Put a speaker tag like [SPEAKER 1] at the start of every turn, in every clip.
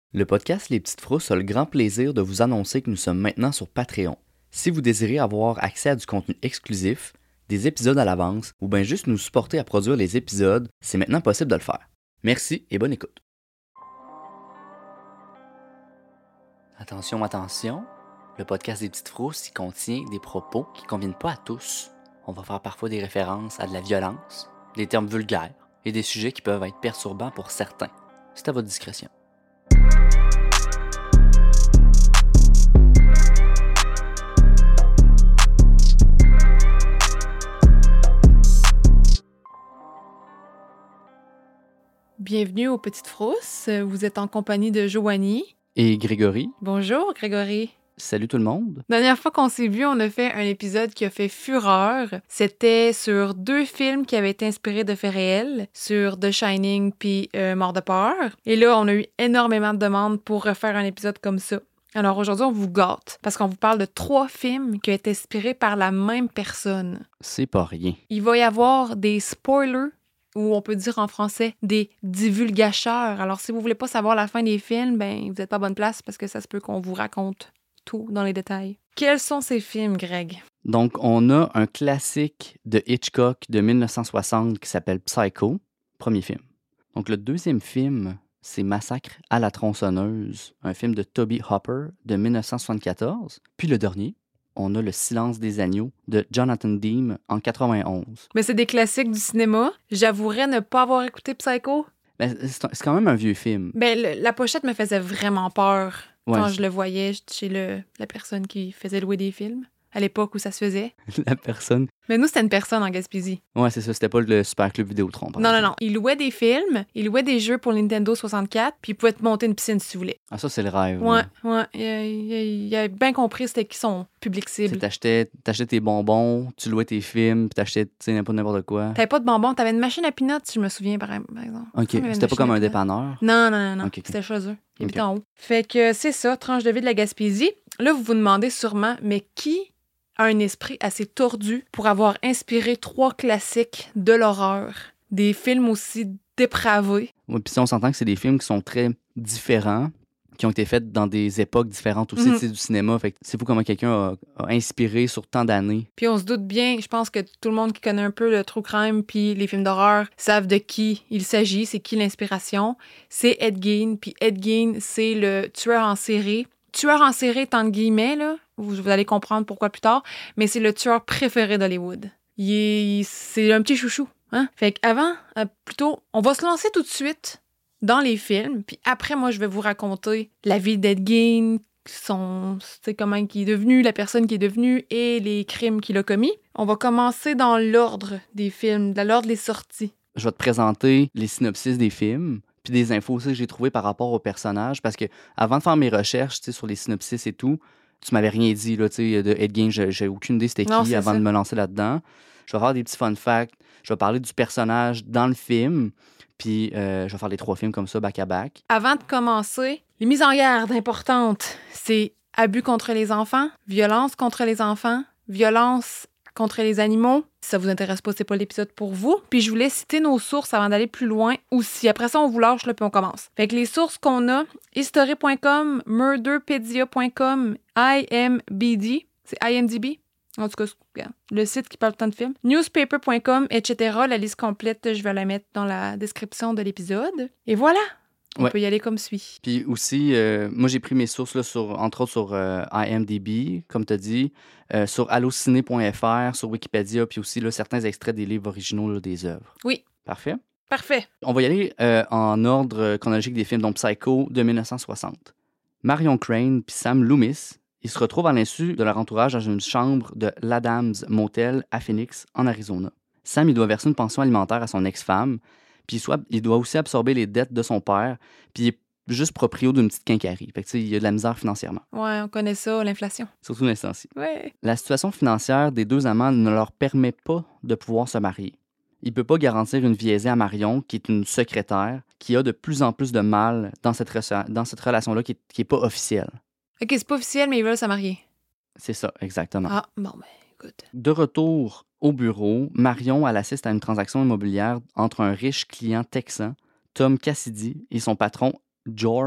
[SPEAKER 1] Le podcast Les Petites Frousses a le grand plaisir de vous annoncer que nous sommes maintenant sur Patreon. Si vous désirez avoir accès à du contenu exclusif, des épisodes à l'avance ou bien juste nous supporter à produire les épisodes, c'est maintenant possible de le faire. Merci et bonne écoute. Attention, attention, le podcast des Petites Frousses y contient des propos qui ne conviennent pas à tous. On va faire parfois des références à de la violence, des termes vulgaires et des sujets qui peuvent être perturbants pour certains. C'est à votre discrétion.
[SPEAKER 2] Bienvenue aux Petites Frousses. Vous êtes en compagnie de Joanie.
[SPEAKER 1] Et Grégory.
[SPEAKER 2] Bonjour, Grégory.
[SPEAKER 1] Salut tout le monde.
[SPEAKER 2] La dernière fois qu'on s'est vu, on a fait un épisode qui a fait fureur. C'était sur 2 films qui avaient été inspirés de faits réels, sur The Shining puis Mort de peur. Et là, on a eu énormément de demandes pour refaire un épisode comme ça. Alors aujourd'hui, on vous gâte parce qu'on vous parle de 3 films qui ont été inspirés par la même personne.
[SPEAKER 1] C'est pas rien.
[SPEAKER 2] Il va y avoir des spoilers, ou on peut dire en français des divulgateurs. Alors, si vous voulez pas savoir la fin des films, ben vous n'êtes pas à bonne place parce que ça se peut qu'on vous raconte tout dans les détails. Quels sont ces films, Greg?
[SPEAKER 1] Donc, on a un classique de Hitchcock de 1960 qui s'appelle Psycho, premier film. Donc, le deuxième film, c'est Massacre à la tronçonneuse, un film de Toby Hopper de 1974. Puis le dernier, on a Le silence des agneaux de Jonathan Demme en 91.
[SPEAKER 2] Mais c'est des classiques du cinéma. J'avouerais ne pas avoir écouté Psycho.
[SPEAKER 1] Ben, c'est quand même un vieux film.
[SPEAKER 2] Ben, la pochette me faisait vraiment peur quand
[SPEAKER 1] Ouais,
[SPEAKER 2] je le voyais chez la personne qui faisait louer des films, à l'époque où ça se faisait.
[SPEAKER 1] la personne.
[SPEAKER 2] Mais nous, c'était une personne en Gaspésie.
[SPEAKER 1] Ouais, c'est ça, c'était pas le Super Club Vidéotron. par
[SPEAKER 2] Non.
[SPEAKER 1] exemple.
[SPEAKER 2] Il louait des films, il louait des jeux pour Nintendo 64, puis il pouvait te monter une piscine si tu voulais.
[SPEAKER 1] Ah, ça, c'est le rêve.
[SPEAKER 2] Ouais,
[SPEAKER 1] là.
[SPEAKER 2] ouais. Il a bien compris c'était qui son public
[SPEAKER 1] Tu sais,
[SPEAKER 2] cible.
[SPEAKER 1] t'achetais tes bonbons, tu louais tes films, puis t'achetais n'importe quoi.
[SPEAKER 2] T'avais pas de bonbons, t'avais une machine à peanuts, si je me souviens, par exemple.
[SPEAKER 1] OK,
[SPEAKER 2] Il y avait une
[SPEAKER 1] c'était pas
[SPEAKER 2] machine
[SPEAKER 1] comme
[SPEAKER 2] à
[SPEAKER 1] un
[SPEAKER 2] peanuts.
[SPEAKER 1] dépanneur.
[SPEAKER 2] Non.
[SPEAKER 1] Ok.
[SPEAKER 2] C'était chez eux. Il
[SPEAKER 1] Ok.
[SPEAKER 2] habitait en haut. Fait que c'est ça, tranche de vie de la Gaspésie. Là, vous vous demandez sûrement, mais qui a un esprit assez tordu pour avoir inspiré 3 classiques de l'horreur? Des films aussi dépravés.
[SPEAKER 1] Ouais, puis si on s'entend que c'est des films qui sont très différents, qui ont été faits dans des époques différentes aussi,
[SPEAKER 2] Mhm.
[SPEAKER 1] tu sais, du cinéma. Fait que c'est fou comment quelqu'un a inspiré sur tant d'années.
[SPEAKER 2] Puis on se doute bien, je pense que tout le monde qui connaît un peu le true crime puis les films d'horreur savent de qui il s'agit, c'est qui l'inspiration. C'est Ed Gein, puis Ed Gein, c'est le tueur en série. Tueur en série, entre guillemets, là, vous allez comprendre pourquoi plus tard, mais c'est le tueur préféré d'Hollywood. C'est un petit chouchou. Hein? Fait qu'avant, plutôt, on va se lancer tout de suite dans les films, puis après, moi, je vais vous raconter la vie d'Ed Gein, comment il est devenu, la personne qui est devenue et les crimes qu'il a commis. On va commencer dans l'ordre des films, dans l'ordre des sorties.
[SPEAKER 1] Je vais te présenter les synopsis des films, puis des infos aussi que j'ai trouvées par rapport aux personnages, parce que avant de faire mes recherches, tu sais, sur les synopsis et tout, tu m'avais rien dit, là, tu sais, de Ed Gein, j'ai aucune idée c'était
[SPEAKER 2] Non,
[SPEAKER 1] qui
[SPEAKER 2] c'est
[SPEAKER 1] avant
[SPEAKER 2] ça.
[SPEAKER 1] de me lancer là-dedans. Je vais faire des petits fun facts, je vais parler du personnage dans le film, puis je vais faire les 3 films comme ça, back-à-back.
[SPEAKER 2] Avant de commencer, les mises en garde importantes, c'est abus contre les enfants, violence contre les enfants, violence contre les animaux. Si ça vous intéresse pas, c'est pas l'épisode pour vous. Puis je voulais citer nos sources avant d'aller plus loin aussi. Après ça, on vous lâche là, puis on commence. Fait que les sources qu'on a, history.com, murderpedia.com, IMBD, c'est IMDb. En tout cas, regarde, le site qui parle tant de films. Newspaper.com, etc. La liste complète, je vais la mettre dans la description de l'épisode. Et voilà! On
[SPEAKER 1] Ouais.
[SPEAKER 2] peut y aller comme suit.
[SPEAKER 1] Puis aussi, moi, j'ai pris mes sources, là, entre autres sur IMDb, comme tu as dit, sur allociné.fr, sur Wikipédia, puis aussi là, certains extraits des livres originaux là, des œuvres.
[SPEAKER 2] Oui.
[SPEAKER 1] Parfait.
[SPEAKER 2] Parfait.
[SPEAKER 1] On va y aller en ordre chronologique des films, donc Psycho de 1960. Marion Crane puis Sam Loomis, ils se retrouvent à l'insu de leur entourage dans une chambre de l'Adams Motel à Phoenix, en Arizona. Sam, il doit verser une pension alimentaire à son ex-femme, puis il doit aussi absorber les dettes de son père, puis il est juste proprio d'une petite quincaillerie. Fait que, tu sais, il y a de la misère financièrement,
[SPEAKER 2] Ouais, on connaît ça, l'inflation.
[SPEAKER 1] surtout l'instant-ci.
[SPEAKER 2] Ouais.
[SPEAKER 1] La situation financière des 2 amants ne leur permet pas de pouvoir se marier. Il ne peut pas garantir une vie aisée à Marion, qui est une secrétaire, qui a de plus en plus de mal dans cette relation-là qui est pas officielle.
[SPEAKER 2] OK, c'est pas officiel, mais ils veulent se marier.
[SPEAKER 1] C'est ça, exactement.
[SPEAKER 2] Ah, bon, ben, écoute.
[SPEAKER 1] De retour au bureau, Marion elle assiste à une transaction immobilière entre un riche client texan, Tom Cassidy, et son patron, George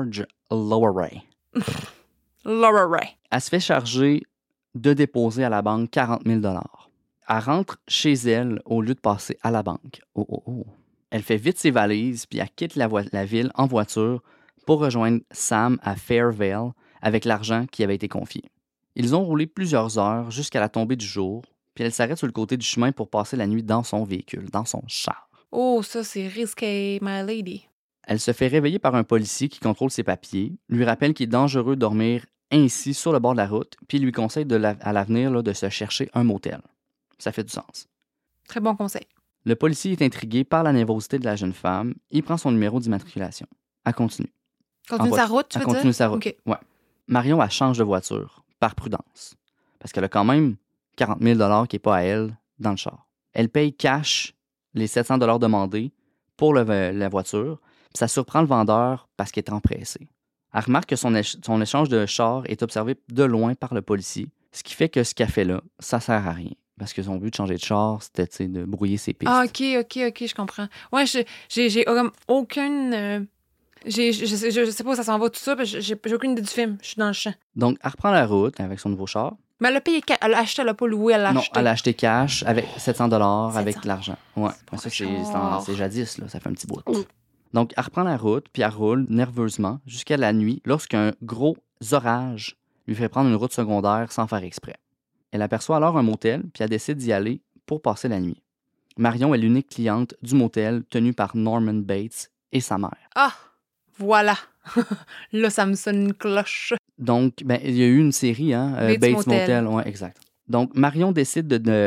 [SPEAKER 1] Laura Ray.
[SPEAKER 2] Laura Ray.
[SPEAKER 1] Elle se fait charger de déposer à la banque 40 000 $. Elle rentre chez elle au lieu de passer à la banque. Oh. Elle fait vite ses valises, puis elle quitte la ville en voiture pour rejoindre Sam à Fairvale avec l'argent qui avait été confié. Ils ont roulé plusieurs heures jusqu'à la tombée du jour, puis elle s'arrête sur le côté du chemin pour passer la nuit dans son véhicule, dans son char.
[SPEAKER 2] Oh, ça, c'est risqué, my lady.
[SPEAKER 1] Elle se fait réveiller par un policier qui contrôle ses papiers, lui rappelle qu'il est dangereux de dormir ainsi sur le bord de la route, puis lui conseille à l'avenir là, de se chercher un motel. Ça fait du sens.
[SPEAKER 2] Très bon conseil.
[SPEAKER 1] Le policier est intrigué par la nervosité de la jeune femme. Il prend son numéro d'immatriculation. Elle continue.
[SPEAKER 2] Continue sa route, tu veux
[SPEAKER 1] Elle
[SPEAKER 2] dire?
[SPEAKER 1] continue sa route.
[SPEAKER 2] OK.
[SPEAKER 1] Ouais. Marion, elle change de voiture, par prudence. Parce qu'elle a quand même 40 000 $ qui n'est pas à elle dans le char. Elle paye cash les 700 $ demandés pour la voiture, puis ça surprend le vendeur parce qu'il est empressé. Elle remarque que son échange de char est observé de loin par le policier, ce qui fait que ce qu'elle fait là, ça sert à rien. Parce que son but de changer de char, c'était de brouiller ses pistes.
[SPEAKER 2] Ah, OK, je comprends. Ouais, j'ai comme aucune... je sais pas où ça s'en va tout ça, j'ai aucune idée du film. Je suis dans le champ.
[SPEAKER 1] Donc, elle reprend la route avec son nouveau char.
[SPEAKER 2] Mais elle a payé... Elle l'a acheté, elle l'a pas loué, elle l'a acheté.
[SPEAKER 1] Non, elle a acheté cash avec 700 $,
[SPEAKER 2] 700.
[SPEAKER 1] avec l'argent. Ouais.
[SPEAKER 2] C'est
[SPEAKER 1] Ça,
[SPEAKER 2] pas
[SPEAKER 1] c'est jadis, là. Ça fait un petit bout. Donc, elle reprend la route, puis elle roule nerveusement jusqu'à la nuit lorsqu'un gros orage lui fait prendre une route secondaire sans faire exprès. Elle aperçoit alors un motel, puis elle décide d'y aller pour passer la nuit. Marion est l'unique cliente du motel tenu par Norman Bates et sa mère.
[SPEAKER 2] Ah, voilà. Là, ça me sonne une cloche.
[SPEAKER 1] Donc, il y a eu une série, hein, Bates Motel. Ouais, exact. Donc, Marion décide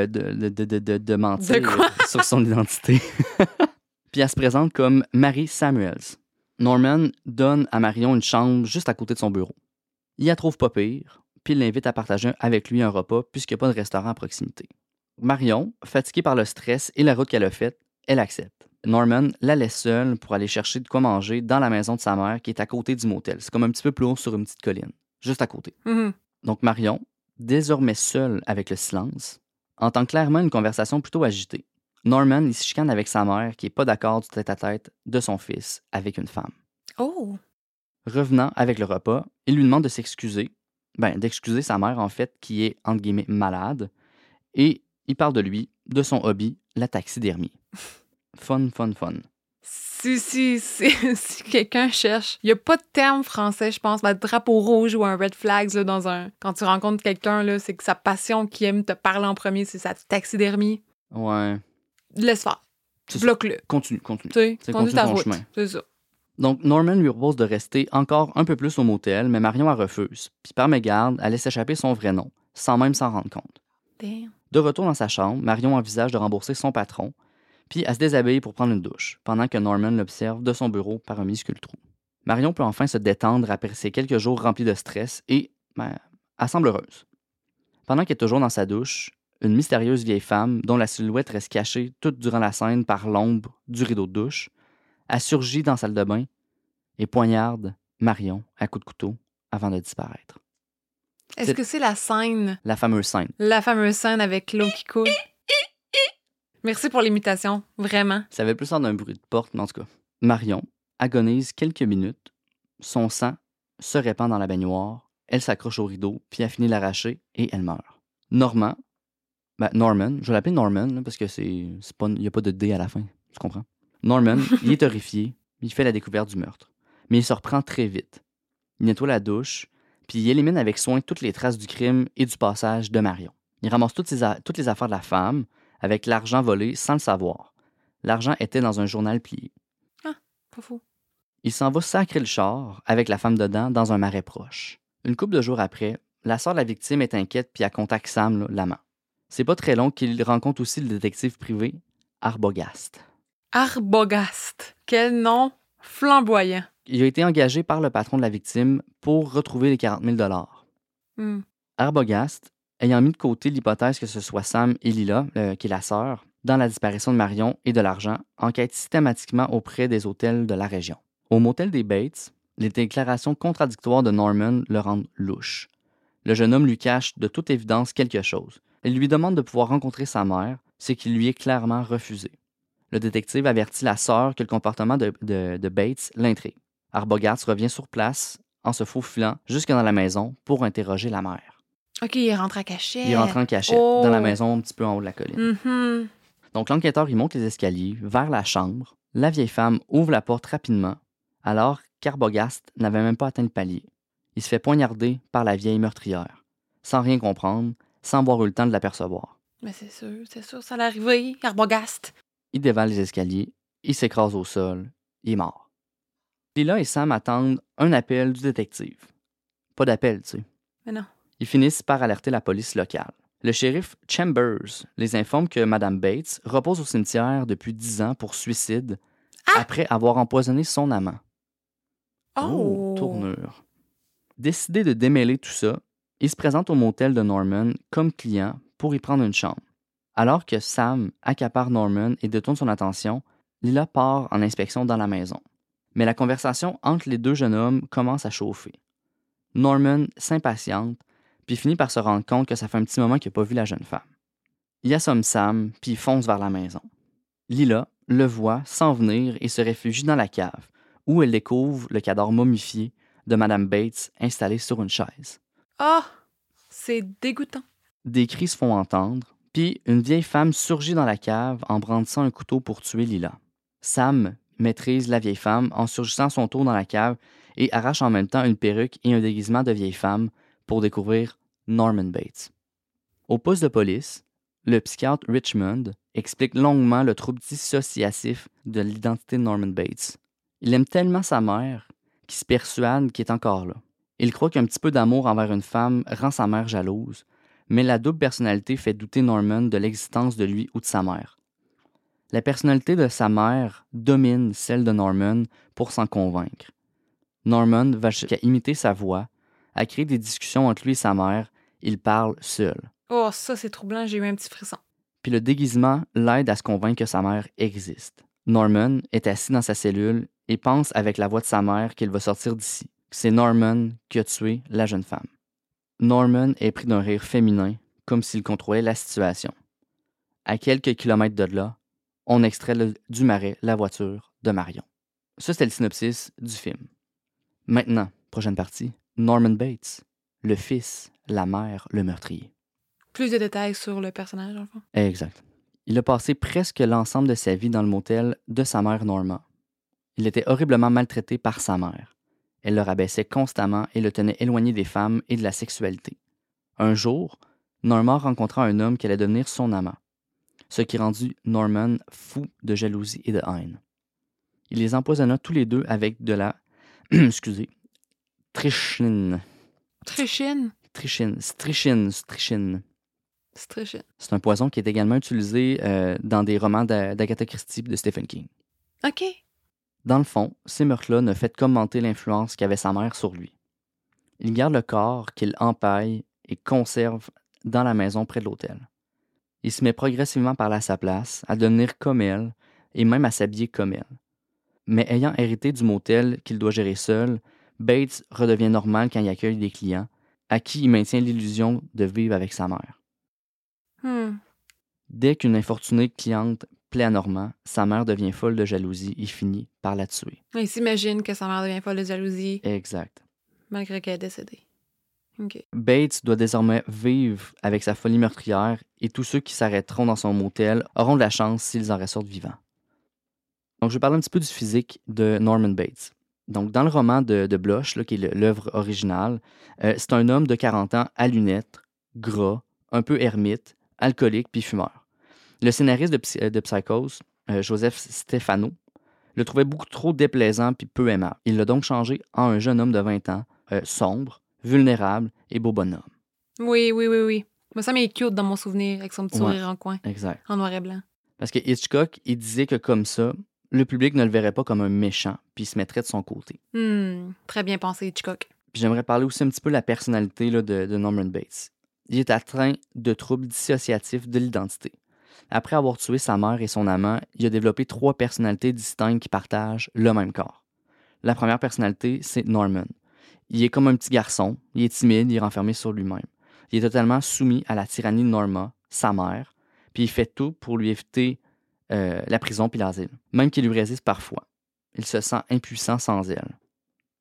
[SPEAKER 1] de mentir
[SPEAKER 2] De quoi?
[SPEAKER 1] sur son identité. Puis elle se présente comme Mary Samuels. Norman donne à Marion une chambre juste à côté de son bureau. Il la trouve pas pire, puis il l'invite à partager avec lui un repas puisqu'il n'y a pas de restaurant à proximité. Marion, fatiguée par le stress et la route qu'elle a faite, elle accepte. Norman la laisse seule pour aller chercher de quoi manger dans la maison de sa mère qui est à côté du motel. C'est comme un petit peu plus haut sur une petite colline, juste à côté.
[SPEAKER 2] Mhm.
[SPEAKER 1] Donc Marion, désormais seule avec le silence, entend clairement une conversation plutôt agitée. Norman, il se chicane avec sa mère qui n'est pas d'accord du tête-à-tête de son fils avec une femme.
[SPEAKER 2] Oh!
[SPEAKER 1] Revenant avec le repas, il lui demande de s'excuser, d'excuser sa mère en fait, qui est entre guillemets malade, et il parle de lui, de son hobby, la taxidermie. Fun.
[SPEAKER 2] Si quelqu'un cherche, il n'y a pas de terme français, je pense, drapeau rouge ou un red flags là, quand tu rencontres quelqu'un, là, c'est que sa passion qui aime te parler en premier, c'est sa taxidermie.
[SPEAKER 1] Ouais.
[SPEAKER 2] Laisse faire.
[SPEAKER 1] C'est
[SPEAKER 2] Bloque-le.
[SPEAKER 1] Continue.
[SPEAKER 2] Tu sais, conduis ta route.
[SPEAKER 1] Chemin.
[SPEAKER 2] C'est ça.
[SPEAKER 1] Donc, Norman lui propose de rester encore un peu plus au motel, mais Marion elle refuse. Puis par mégarde, elle laisse échapper son vrai nom, sans même s'en rendre compte.
[SPEAKER 2] Damn.
[SPEAKER 1] De retour dans sa chambre, Marion envisage de rembourser son patron, puis elle se déshabille pour prendre une douche, pendant que Norman l'observe de son bureau par un minuscule trou. Marion peut enfin se détendre après ces quelques jours remplis de stress et, elle semble heureuse. Pendant qu'elle est toujours dans sa douche, une mystérieuse vieille femme, dont la silhouette reste cachée toute durant la scène par l'ombre du rideau de douche, a surgi dans la salle de bain et poignarde Marion à coups de couteau avant de disparaître.
[SPEAKER 2] Est-ce que c'est la scène?
[SPEAKER 1] La fameuse scène.
[SPEAKER 2] La fameuse scène avec l'eau qui coule. Merci pour l'imitation, vraiment.
[SPEAKER 1] Ça avait plus l'air d'un bruit de porte, mais en tout cas. Marion agonise quelques minutes, son sang se répand dans la baignoire, elle s'accroche au rideau, puis elle finit l'arracher et elle meurt. Norman, je vais l'appeler Norman là, parce que il n'y a pas de D à la fin, tu comprends? Norman, il est horrifié, il fait la découverte du meurtre. Mais il se reprend très vite. Il nettoie la douche, puis il élimine avec soin toutes les traces du crime et du passage de Marion. Il ramasse toutes les affaires de la femme, avec l'argent volé sans le savoir. L'argent était dans un journal plié.
[SPEAKER 2] Ah, pas fou.
[SPEAKER 1] Il s'en va sacrer le char, avec la femme dedans, dans un marais proche. Une couple de jours après, la sœur de la victime est inquiète puis elle contacte Sam, l'amant. C'est pas très long qu'il rencontre aussi le détective privé, Arbogast.
[SPEAKER 2] Arbogast. Quel nom flamboyant.
[SPEAKER 1] Il a été engagé par le patron de la victime pour retrouver les 40 000 $. Arbogast, ayant mis de côté l'hypothèse que ce soit Sam et Lila, qui est la sœur, dans la disparition de Marion et de l'argent, enquête systématiquement auprès des hôtels de la région. Au motel des Bates, les déclarations contradictoires de Norman le rendent louche. Le jeune homme lui cache de toute évidence quelque chose. Il lui demande de pouvoir rencontrer sa mère, ce qui lui est clairement refusé. Le détective avertit la sœur que le comportement de Bates l'intrigue. Arbogast revient sur place en se faufilant jusque dans la maison pour interroger la mère.
[SPEAKER 2] OK, il rentre à cachette.
[SPEAKER 1] Il rentre en cachette, dans la maison un petit peu en haut de la colline.
[SPEAKER 2] Mhm.
[SPEAKER 1] Donc l'enquêteur, il monte les escaliers vers la chambre. La vieille femme ouvre la porte rapidement, alors qu'Arbogast n'avait même pas atteint le palier. Il se fait poignarder par la vieille meurtrière, sans rien comprendre, sans avoir eu le temps de l'apercevoir.
[SPEAKER 2] Mais c'est sûr, ça allait arriver. Arbogast.
[SPEAKER 1] Il dévale les escaliers, il s'écrase au sol, il est mort. Lila et Sam attendent un appel du détective. Pas d'appel, tu sais.
[SPEAKER 2] Mais non.
[SPEAKER 1] Ils finissent par alerter la police locale. Le shérif Chambers les informe que Mme Bates repose au cimetière depuis 10 ans pour suicide après avoir empoisonné son amant.
[SPEAKER 2] Oh!
[SPEAKER 1] Tournure. Décidé de démêler tout ça, il se présente au motel de Norman comme client pour y prendre une chambre. Alors que Sam accapare Norman et détourne son attention, Lila part en inspection dans la maison. Mais la conversation entre les deux jeunes hommes commence à chauffer. Norman s'impatiente, puis finit par se rendre compte que ça fait un petit moment qu'il n'a pas vu la jeune femme. Il assomme Sam, puis il fonce vers la maison. Lila le voit s'en venir et se réfugie dans la cave, où elle découvre le cadavre momifié de Mme Bates installé sur une chaise.
[SPEAKER 2] Ah! C'est dégoûtant.
[SPEAKER 1] Des cris se font entendre, puis une vieille femme surgit dans la cave en brandissant un couteau pour tuer Lila. Sam maîtrise la vieille femme en surgissant à son tour dans la cave et arrache en même temps une perruque et un déguisement de vieille femme pour découvrir Norman Bates. Au poste de police, le psychiatre Richmond explique longuement le trouble dissociatif de l'identité de Norman Bates. Il aime tellement sa mère qu'il se persuade qu'il est encore là. Il croit qu'un petit peu d'amour envers une femme rend sa mère jalouse, mais la double personnalité fait douter Norman de l'existence de lui ou de sa mère. La personnalité de sa mère domine celle de Norman pour s'en convaincre. Norman va jusqu'à imiter sa voix, à créer des discussions entre lui et sa mère. Il parle seul.
[SPEAKER 2] Oh, ça, c'est troublant. J'ai eu un petit frisson.
[SPEAKER 1] Puis le déguisement l'aide à se convaincre que sa mère existe. Norman est assis dans sa cellule et pense avec la voix de sa mère qu'il va sortir d'ici. C'est Norman qui a tué la jeune femme. Norman est pris d'un rire féminin, comme s'il contrôlait la situation. À quelques kilomètres de là, on extrait du marais la voiture de Marion. Ça, c'était le synopsis du film. Maintenant, prochaine partie, Norman Bates, le fils, la mère, le meurtrier.
[SPEAKER 2] Plus de détails sur le personnage, en fait.
[SPEAKER 1] Exact. Il a passé presque l'ensemble de sa vie dans le motel de sa mère Norma. Il était horriblement maltraité par sa mère. Elle le rabaissait constamment et le tenait éloigné des femmes et de la sexualité. Un jour, Norma rencontra un homme qui allait devenir son amant, ce qui rendit Norman fou de jalousie et de haine. Il les empoisonna tous les deux avec de la strychnine.
[SPEAKER 2] Trichine?
[SPEAKER 1] Strychnine.
[SPEAKER 2] Strichine.
[SPEAKER 1] C'est un poison qui est également utilisé dans des romans d'Agatha Christie et de Stephen King.
[SPEAKER 2] OK.
[SPEAKER 1] Dans le fond, ces meurtres-là ne fait qu'augmenter l'influence qu'avait sa mère sur lui. Il garde le corps qu'il empaille et conserve dans la maison près de l'hôtel. Il se met progressivement par là à sa place, à devenir comme elle et même à s'habiller comme elle. Mais ayant hérité du motel qu'il doit gérer seul, Bates redevient normal quand il accueille des clients, à qui il maintient l'illusion de vivre avec sa mère. Dès qu'une infortunée cliente plaît à Norman, sa mère devient folle de jalousie et finit par la tuer.
[SPEAKER 2] Il s'imagine que sa mère devient folle de jalousie,
[SPEAKER 1] Exact.
[SPEAKER 2] malgré qu'elle est décédée. OK.
[SPEAKER 1] Bates doit désormais vivre avec sa folie meurtrière et tous ceux qui s'arrêteront dans son motel auront de la chance s'ils en ressortent vivants. Donc, je vais parler un petit peu du physique de Norman Bates. Donc, dans le roman de Bloch, là, qui est l'œuvre originale, c'est un homme de 40 ans à lunettes, gras, un peu ermite, alcoolique puis fumeur. Le scénariste de Psychose, Joseph Stefano, le trouvait beaucoup trop déplaisant puis peu aimable. Il l'a donc changé en un jeune homme de 20 ans, sombre, vulnérable et beau bonhomme.
[SPEAKER 2] Oui. Mais ça m'est cute dans mon souvenir, avec son petit sourire en coin,
[SPEAKER 1] Exact.
[SPEAKER 2] en noir et blanc.
[SPEAKER 1] Parce que Hitchcock, il disait que comme ça, le public ne le verrait pas comme un méchant puis il se mettrait de son côté.
[SPEAKER 2] Très bien pensé, Hitchcock.
[SPEAKER 1] Puis j'aimerais parler aussi un petit peu de la personnalité là, de Norman Bates. Il est atteint de troubles dissociatifs de l'identité. Après avoir tué sa mère et son amant, il a développé 3 personnalités distinctes qui partagent le même corps. La première personnalité, c'est Norman. Il est comme un petit garçon, il est timide, il est renfermé sur lui-même. Il est totalement soumis à la tyrannie de Norma, sa mère, puis il fait tout pour lui éviter la prison puis l'asile, même qu'il lui résiste parfois. Il se sent impuissant sans elle.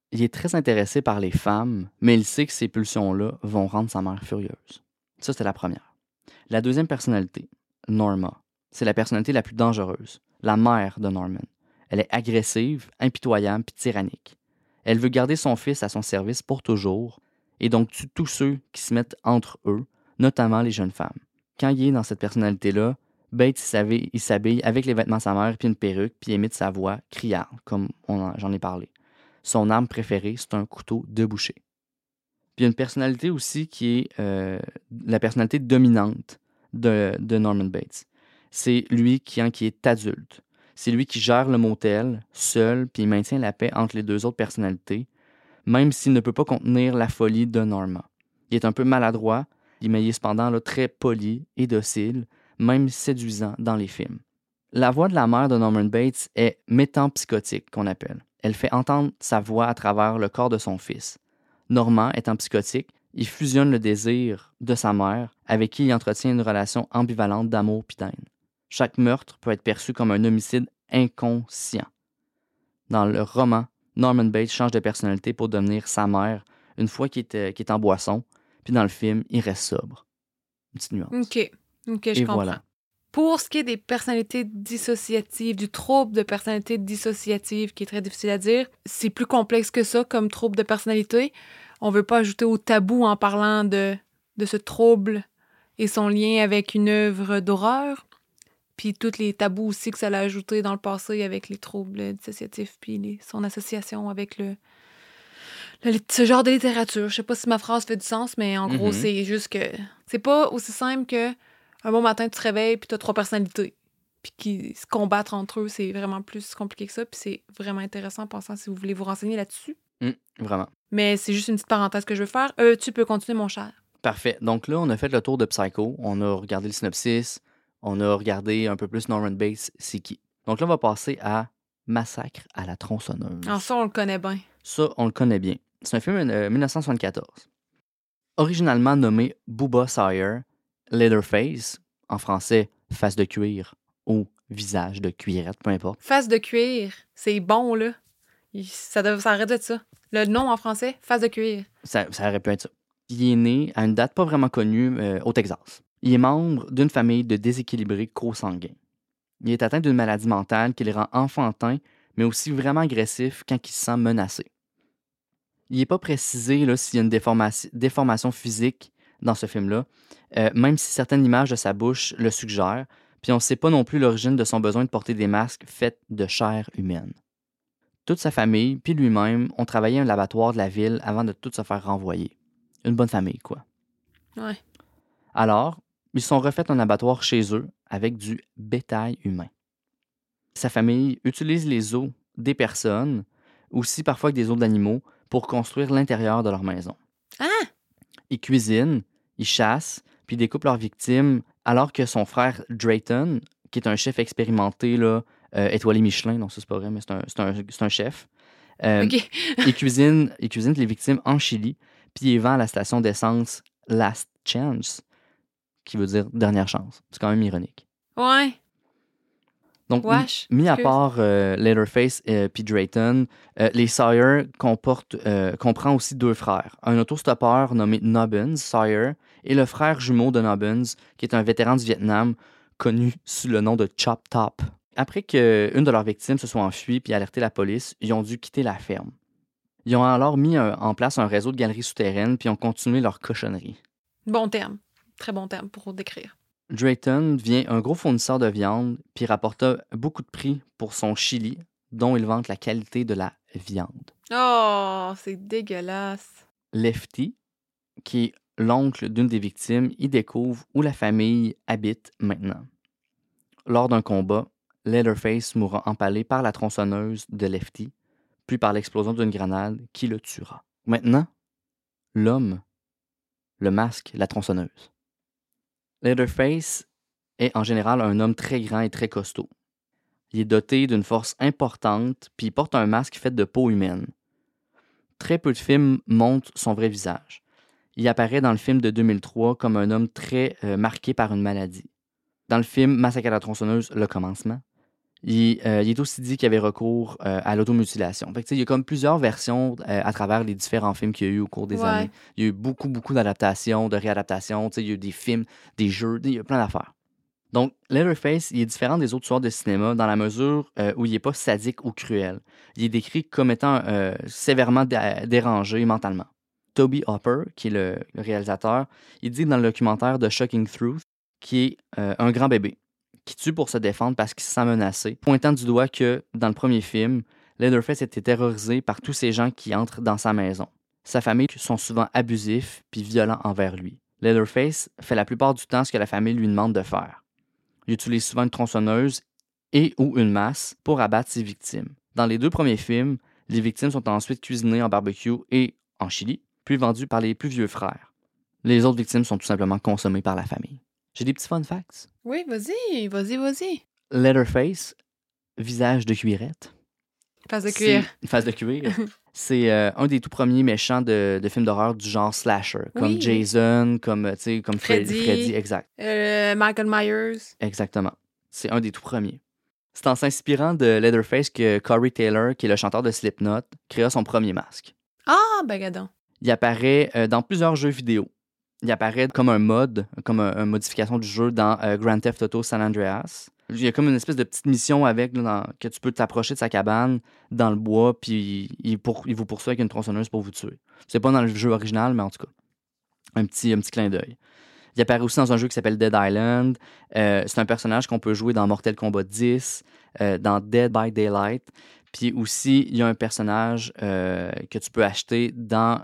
[SPEAKER 1] Il est très intéressé par les femmes, mais il sait que ces pulsions-là vont rendre sa mère furieuse. Ça, c'était la première. La deuxième personnalité, Norma, c'est la personnalité la plus dangereuse, la mère de Norman. Elle est agressive, impitoyable puis tyrannique. Elle veut garder son fils à son service pour toujours et donc tue tous ceux qui se mettent entre eux, notamment les jeunes femmes. Quand il est dans cette personnalité-là, Bates il s'habille avec les vêtements de sa mère puis une perruque puis imite sa voix criarde, comme j'en ai parlé. Son arme préférée, c'est un couteau de boucher. Puis il y a une personnalité aussi qui est la personnalité dominante de Norman Bates. C'est lui qui est adulte. C'est lui qui gère le motel seul, puis il maintient la paix entre les deux autres personnalités, même s'il ne peut pas contenir la folie de Norma. Il est un peu maladroit, mais il est cependant là, très poli et docile, même séduisant dans les films. La voix de la mère de Norman Bates est métampsychotique, qu'on appelle. Elle fait entendre sa voix à travers le corps de son fils. Norman étant psychotique, il fusionne le désir de sa mère, avec qui il entretient une relation ambivalente d'amour puis d'haine. Chaque meurtre peut être perçu comme un homicide inconscient. Dans le roman, Norman Bates change de personnalité pour devenir sa mère une fois qu'il est en boisson, puis dans le film, il reste sobre. Une petite nuance.
[SPEAKER 2] OK, je comprends.
[SPEAKER 1] Voilà.
[SPEAKER 2] Pour ce qui est des personnalités dissociatives, du trouble de personnalité dissociative, qui est très difficile à dire, c'est plus complexe que ça comme trouble de personnalité. On veut pas ajouter au tabou en parlant de ce trouble et son lien avec une œuvre d'horreur. Puis tous les tabous aussi que ça l'a ajouté dans le passé avec les troubles dissociatifs, puis son association avec ce genre de littérature. Je sais pas si ma phrase fait du sens, mais en gros, c'est juste que c'est pas aussi simple que un bon matin, tu te réveilles, puis t'as 3 personnalités. Puis qui se combattent entre eux, c'est vraiment plus compliqué que ça. Puis c'est vraiment intéressant en pensant si vous voulez vous renseigner là-dessus.
[SPEAKER 1] Vraiment.
[SPEAKER 2] Mais c'est juste une petite parenthèse que je veux faire. Tu peux continuer, mon cher.
[SPEAKER 1] Parfait. Donc là, on a fait le tour de Psycho. On a regardé le synopsis. On a regardé un peu plus Norman Bates, c'est qui. Donc là, on va passer à Massacre à la tronçonneuse.
[SPEAKER 2] Alors ça, on le connaît bien.
[SPEAKER 1] Ça, on le connaît bien. C'est un film de 1974. Originalement nommé Booba Sawyer, Leatherface, en français, face de cuir ou visage de cuirette, peu importe.
[SPEAKER 2] Face de cuir, c'est bon, là. Ça aurait dû être ça. Le nom en français, face de cuir.
[SPEAKER 1] Ça aurait pu être ça. Il est né à une date pas vraiment connue au Texas. Il est membre d'une famille de déséquilibrés co-sanguins. Il est atteint d'une maladie mentale qui le rend enfantin, mais aussi vraiment agressif quand il se sent menacé. Il n'est pas précisé là, s'il y a une déformation physique dans ce film-là, même si certaines images de sa bouche le suggèrent, puis on ne sait pas non plus l'origine de son besoin de porter des masques faits de chair humaine. Toute sa famille, puis lui-même, ont travaillé à un l'abattoir de la ville avant de tout se faire renvoyer. Une bonne famille, quoi.
[SPEAKER 2] Ouais.
[SPEAKER 1] Alors, ils sont refaits un abattoir chez eux avec du bétail humain. Sa famille utilise les os des personnes, aussi parfois avec des os d'animaux, pour construire l'intérieur de leur maison.
[SPEAKER 2] Ah!
[SPEAKER 1] Ils cuisinent, ils chassent, puis ils découpent leurs victimes, alors que son frère Drayton, qui est un chef expérimenté, là, étoilé Michelin, non, ça c'est pas vrai, mais c'est un chef,
[SPEAKER 2] OK.
[SPEAKER 1] il cuisine les victimes en Chili, puis il les vend à la station d'essence Last Chance, qui veut dire dernière chance. C'est quand même ironique.
[SPEAKER 2] Ouais.
[SPEAKER 1] Donc,
[SPEAKER 2] Wesh,
[SPEAKER 1] mis à
[SPEAKER 2] excuse.
[SPEAKER 1] part Leatherface et Drayton, les Sawyer comprend aussi 2 frères. Un autostoppeur nommé Nobbins Sawyer et le frère jumeau de Nobbins, qui est un vétéran du Vietnam connu sous le nom de Chop Top. Après qu'une de leurs victimes se soit enfuie puis alerté la police, ils ont dû quitter la ferme. Ils ont alors mis en place un réseau de galeries souterraines puis ont continué leur cochonnerie.
[SPEAKER 2] Bon terme. Très bon terme pour décrire.
[SPEAKER 1] Drayton devient un gros fournisseur de viande puis rapporta beaucoup de prix pour son chili, dont il vante la qualité de la viande.
[SPEAKER 2] Oh, c'est dégueulasse.
[SPEAKER 1] Lefty, qui est l'oncle d'une des victimes, y découvre où la famille habite maintenant. Lors d'un combat, Leatherface mourra empalé par la tronçonneuse de Lefty, puis par l'explosion d'une grenade qui le tuera. Maintenant, l'homme, le masque, la tronçonneuse. Leatherface est en général un homme très grand et très costaud. Il est doté d'une force importante, puis il porte un masque fait de peau humaine. Très peu de films montrent son vrai visage. Il apparaît dans le film de 2003 comme un homme très marqué par une maladie. Dans le film Massacre à la tronçonneuse, le commencement, Il est aussi dit qu'il avait recours à l'automutilation. Fait que, il y a comme plusieurs versions à travers les différents films qu'il y a eu au cours des années. Il y a eu beaucoup, beaucoup d'adaptations, de réadaptations. Il y a eu des films, des jeux, il y a plein d'affaires. Donc, Leatherface, il est différent des autres tueurs de cinéma dans la mesure où il n'est pas sadique ou cruel. Il est décrit comme étant sévèrement dérangé mentalement. Toby Hopper, qui est le réalisateur, il dit dans le documentaire The Shocking Truth qu'il est un grand bébé qui tue pour se défendre parce qu'il se sent menacé, pointant du doigt que, dans le premier film, Leatherface était terrorisé par tous ces gens qui entrent dans sa maison. Sa famille sont souvent abusifs puis violents envers lui. Leatherface fait la plupart du temps ce que la famille lui demande de faire. Il utilise souvent une tronçonneuse et ou une masse pour abattre ses victimes. Dans les 2 premiers films, les victimes sont ensuite cuisinées en barbecue et en chili, puis vendues par les plus vieux frères. Les autres victimes sont tout simplement consommées par la famille. J'ai des petits fun facts.
[SPEAKER 2] Oui, vas-y.
[SPEAKER 1] Leatherface, visage de cuirette.
[SPEAKER 2] Face de cuir.
[SPEAKER 1] Face de cuir. C'est un des tout premiers méchants de films d'horreur du genre slasher, comme Jason, comme Freddy, exact.
[SPEAKER 2] Michael Myers.
[SPEAKER 1] Exactement. C'est un des tout premiers. C'est en s'inspirant de Leatherface que Corey Taylor, qui est le chanteur de Slipknot, créa son premier masque.
[SPEAKER 2] Ah, ben gadon.
[SPEAKER 1] Il apparaît dans plusieurs jeux vidéo. Il apparaît comme un mod, comme une modification du jeu dans Grand Theft Auto San Andreas. Il y a comme une espèce de petite mission avec, que tu peux t'approcher de sa cabane dans le bois, puis il vous poursuit avec une tronçonneuse pour vous tuer. C'est pas dans le jeu original, mais en tout cas, un petit clin d'œil. Il apparaît aussi dans un jeu qui s'appelle Dead Island. C'est un personnage qu'on peut jouer dans Mortal Kombat 10, dans Dead by Daylight. Puis aussi, il y a un personnage que tu peux acheter dans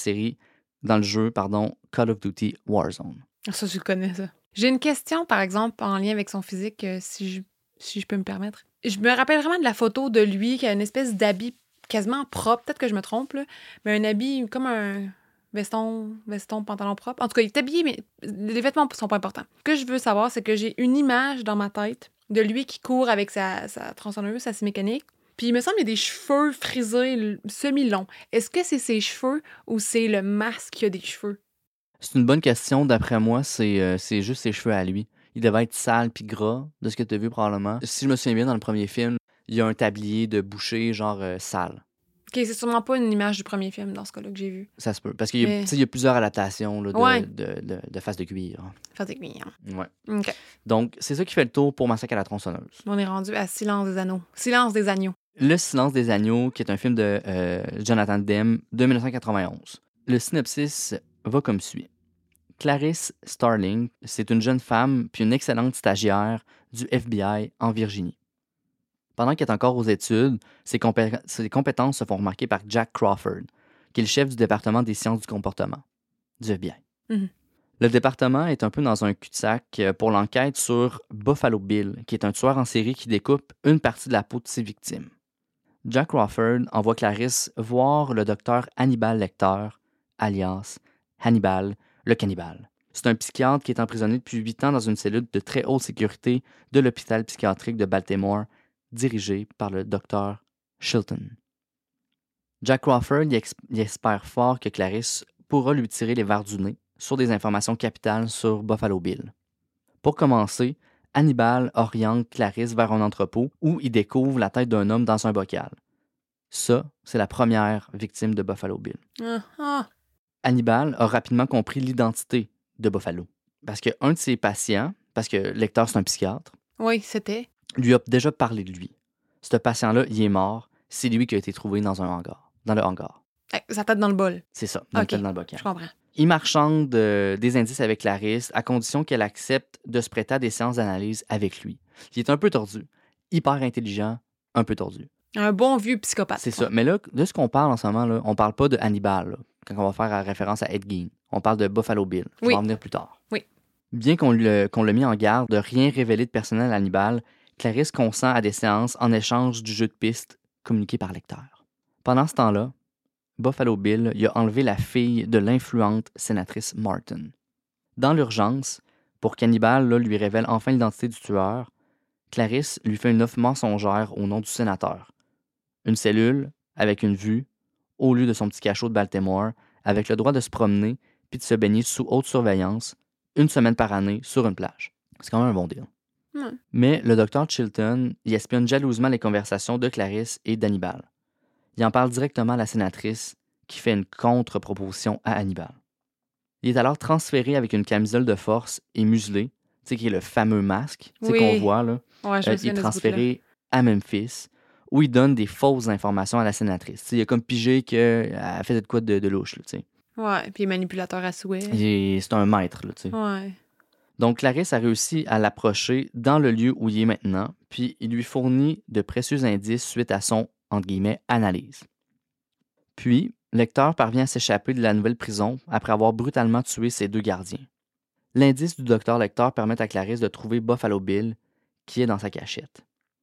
[SPEAKER 1] le jeu, Call of Duty Warzone.
[SPEAKER 2] Ça, je connais ça. J'ai une question, par exemple, en lien avec son physique, si je peux me permettre. Je me rappelle vraiment de la photo de lui qui a une espèce d'habit quasiment propre. Peut-être que je me trompe, là, mais un habit comme un veston, pantalon propre. En tout cas, il est habillé, mais les vêtements sont pas importants. Ce que je veux savoir, c'est que j'ai une image dans ma tête de lui qui court avec sa tronçonneuse, sa scie mécanique. Puis il me semble qu'il y a des cheveux frisés semi-longs. Est-ce que c'est ses cheveux ou c'est le masque qui a des cheveux?
[SPEAKER 1] C'est une bonne question. D'après moi, c'est juste ses cheveux à lui. Il devait être sale puis gras, de ce que tu as vu probablement. Si je me souviens bien, dans le premier film, il y a un tablier de boucher genre sale.
[SPEAKER 2] OK, c'est sûrement pas une image du premier film dans ce cas-là que j'ai vu.
[SPEAKER 1] Ça se peut. Parce qu'il y a plusieurs adaptations là, de face de cuir.
[SPEAKER 2] Face de cuir.
[SPEAKER 1] Ouais.
[SPEAKER 2] OK.
[SPEAKER 1] Donc, c'est ça qui fait le tour pour Massacre à la tronçonneuse.
[SPEAKER 2] On est rendu à Silence des Anneaux. Silence des Agneaux.
[SPEAKER 1] Le Silence des Agneaux, qui est un film de Jonathan Demme de 1991. Le synopsis va comme suit. Clarice Starling, c'est une jeune femme puis une excellente stagiaire du FBI en Virginie. Pendant qu'elle est encore aux études, ses compétences se font remarquer par Jack Crawford, qui est le chef du département des sciences du comportement du FBI.
[SPEAKER 2] Mm-hmm.
[SPEAKER 1] Le département est un peu dans un cul-de-sac pour l'enquête sur Buffalo Bill, qui est un tueur en série qui découpe une partie de la peau de ses victimes. Jack Crawford envoie Clarice voir le docteur Hannibal Lecter, alias Hannibal, le cannibale. C'est un psychiatre qui est emprisonné depuis 8 ans dans une cellule de très haute sécurité de l'hôpital psychiatrique de Baltimore, dirigé par le docteur Chilton. Jack Crawford y espère fort que Clarice pourra lui tirer les verres du nez sur des informations capitales sur Buffalo Bill. Pour commencer, Hannibal oriente Clarice vers un entrepôt où il découvre la tête d'un homme dans un bocal. Ça, c'est la première victime de Buffalo Bill. Hannibal a rapidement compris l'identité de Buffalo. Parce qu'un de ses patients, parce que Lecter, c'est un psychiatre,
[SPEAKER 2] oui, c'était,
[SPEAKER 1] lui a déjà parlé de lui. Ce patient-là, il est mort. C'est lui qui a été trouvé dans le hangar.
[SPEAKER 2] Sa tête dans le bol.
[SPEAKER 1] C'est ça, dans le bocal.
[SPEAKER 2] Je comprends.
[SPEAKER 1] Il marchande des indices avec Clarice à condition qu'elle accepte de se prêter à des séances d'analyse avec lui. Il est un peu tordu, hyper intelligent, un peu tordu.
[SPEAKER 2] Un bon vieux psychopathe.
[SPEAKER 1] C'est ça. Mais là, de ce qu'on parle en ce moment, là, on parle pas de Hannibal, là, quand on va faire référence à Ed Gein. On parle de Buffalo Bill. Je vais en venir plus tard.
[SPEAKER 2] Oui.
[SPEAKER 1] Bien qu'on l'a mis en garde de rien révéler de personnel à Hannibal, Clarice consent à des séances en échange du jeu de piste communiqué par Lecter. Pendant ce temps-là, Buffalo Bill il a enlevé la fille de l'influente sénatrice Martin. Dans l'urgence, pour qu'Hannibal lui révèle enfin l'identité du tueur, Clarice lui fait une offre mensongère au nom du sénateur. Une cellule, avec une vue, au lieu de son petit cachot de Baltimore, avec le droit de se promener puis de se baigner sous haute surveillance, 1 semaine par année sur une plage. C'est quand même un bon deal.
[SPEAKER 2] Ouais.
[SPEAKER 1] Mais le docteur Chilton, il espionne jalousement les conversations de Clarisse et d'Hannibal. Il en parle directement à la sénatrice qui fait une contre-proposition à Hannibal. Il est alors transféré avec une camisole de force et muselé, tu sais, qui est le fameux masque
[SPEAKER 2] Oui.
[SPEAKER 1] qu'on voit, là.
[SPEAKER 2] Ouais, je me
[SPEAKER 1] Il est
[SPEAKER 2] souviens de ce bout-là.
[SPEAKER 1] transféré à Memphis, où il donne des fausses informations à la sénatrice. Tu sais, il a comme pigé qu'elle faisait de quoi de louche, là, tu sais.
[SPEAKER 2] Ouais, puis manipulateur à souhait.
[SPEAKER 1] C'est un maître, là, tu sais.
[SPEAKER 2] Ouais.
[SPEAKER 1] Donc, Clarisse a réussi à l'approcher dans le lieu où il est maintenant, puis il lui fournit de précieux indices suite à son, entre guillemets, analyse. Puis, Lecter parvient à s'échapper de la nouvelle prison après avoir brutalement tué ses 2 gardiens. L'indice du docteur Lecter permet à Clarisse de trouver Buffalo Bill, qui est dans sa cachette.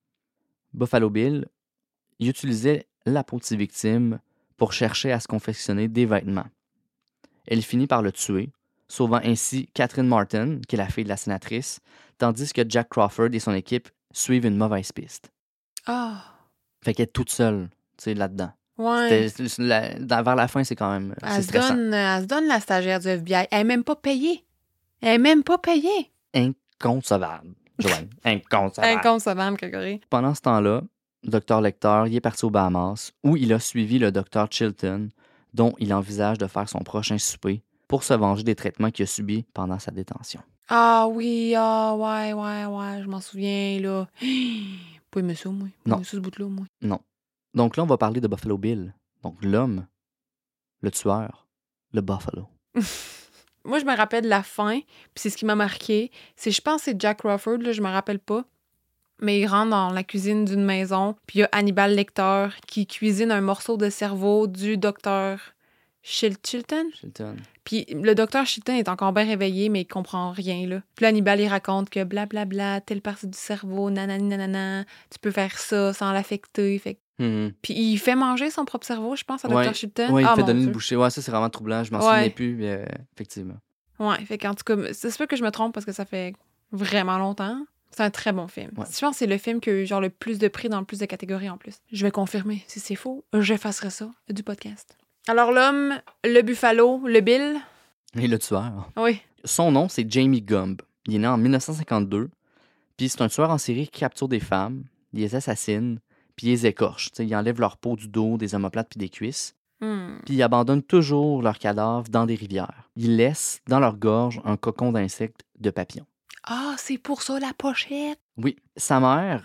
[SPEAKER 1] Buffalo Bill, il utilisait la peau de ses victimes pour chercher à se confectionner des vêtements. Elle finit par le tuer, sauvant ainsi Catherine Martin, qui est la fille de la sénatrice, tandis que Jack Crawford et son équipe suivent une mauvaise piste.
[SPEAKER 2] Ah.
[SPEAKER 1] Fait qu'elle est toute seule, tu sais, là-dedans.
[SPEAKER 2] Ouais.
[SPEAKER 1] Vers la fin, c'est quand même c'est stressant.
[SPEAKER 2] Elle se donne la stagiaire du FBI. Elle est même pas payée. Elle est même pas payée.
[SPEAKER 1] Inconcevable, Joanne. Inconcevable.
[SPEAKER 2] Inconcevable, Grégory.
[SPEAKER 1] Pendant ce temps-là, Dr. Lecter il est parti aux Bahamas, où il a suivi le Dr. Chilton, dont il envisage de faire son prochain souper pour se venger des traitements qu'il a subis pendant sa détention.
[SPEAKER 2] Ah oui, ouais, je m'en souviens, là. Pas aimé ça, moi. Pas
[SPEAKER 1] Non.
[SPEAKER 2] aimé ça, ce bout-là, moi.
[SPEAKER 1] Non. Donc là, on va parler de Buffalo Bill. Donc l'homme, le tueur, le Buffalo.
[SPEAKER 2] Moi, je me rappelle de la fin, puis c'est ce qui m'a marqué. Je pense que c'est Jack Crawford, là, je me rappelle pas. Mais il rentre dans la cuisine d'une maison, puis il y a Hannibal Lecter qui cuisine un morceau de cerveau du docteur Chilton. Puis le docteur Chilton est encore bien réveillé, mais il comprend rien, là. Puis là, Hannibal, il raconte que blablabla, telle partie du cerveau, nanani nanana, tu peux faire ça sans l'affecter. Fait... Puis il fait manger son propre cerveau, je pense, à Dr. Chilton.
[SPEAKER 1] Oui, il fait donner une bouchée. Ouais, ça, c'est vraiment troublant. Je m'en souvenais plus, mais effectivement.
[SPEAKER 2] Ouais, fait qu'en tout cas, c'est sûr que je me trompe parce que ça fait vraiment longtemps. C'est un très bon film.
[SPEAKER 1] Ouais.
[SPEAKER 2] Je pense que c'est le film qui a eu genre le plus de prix dans le plus de catégories en plus. Je vais confirmer. Si c'est faux, j'effacerai ça du podcast. Alors l'homme, le buffalo, le Bill.
[SPEAKER 1] Et le tueur.
[SPEAKER 2] Oui.
[SPEAKER 1] Son nom, c'est Jamie Gumb. Il est né en 1952. Puis c'est un tueur en série qui capture des femmes, il les assassine, puis il les écorche. Il enlève leur peau du dos, des omoplates puis des cuisses. Puis il abandonne toujours leurs cadavres dans des rivières. Il laisse dans leur gorge un cocon d'insectes de papillons.
[SPEAKER 2] Ah, c'est pour ça la pochette!
[SPEAKER 1] Oui. Sa mère,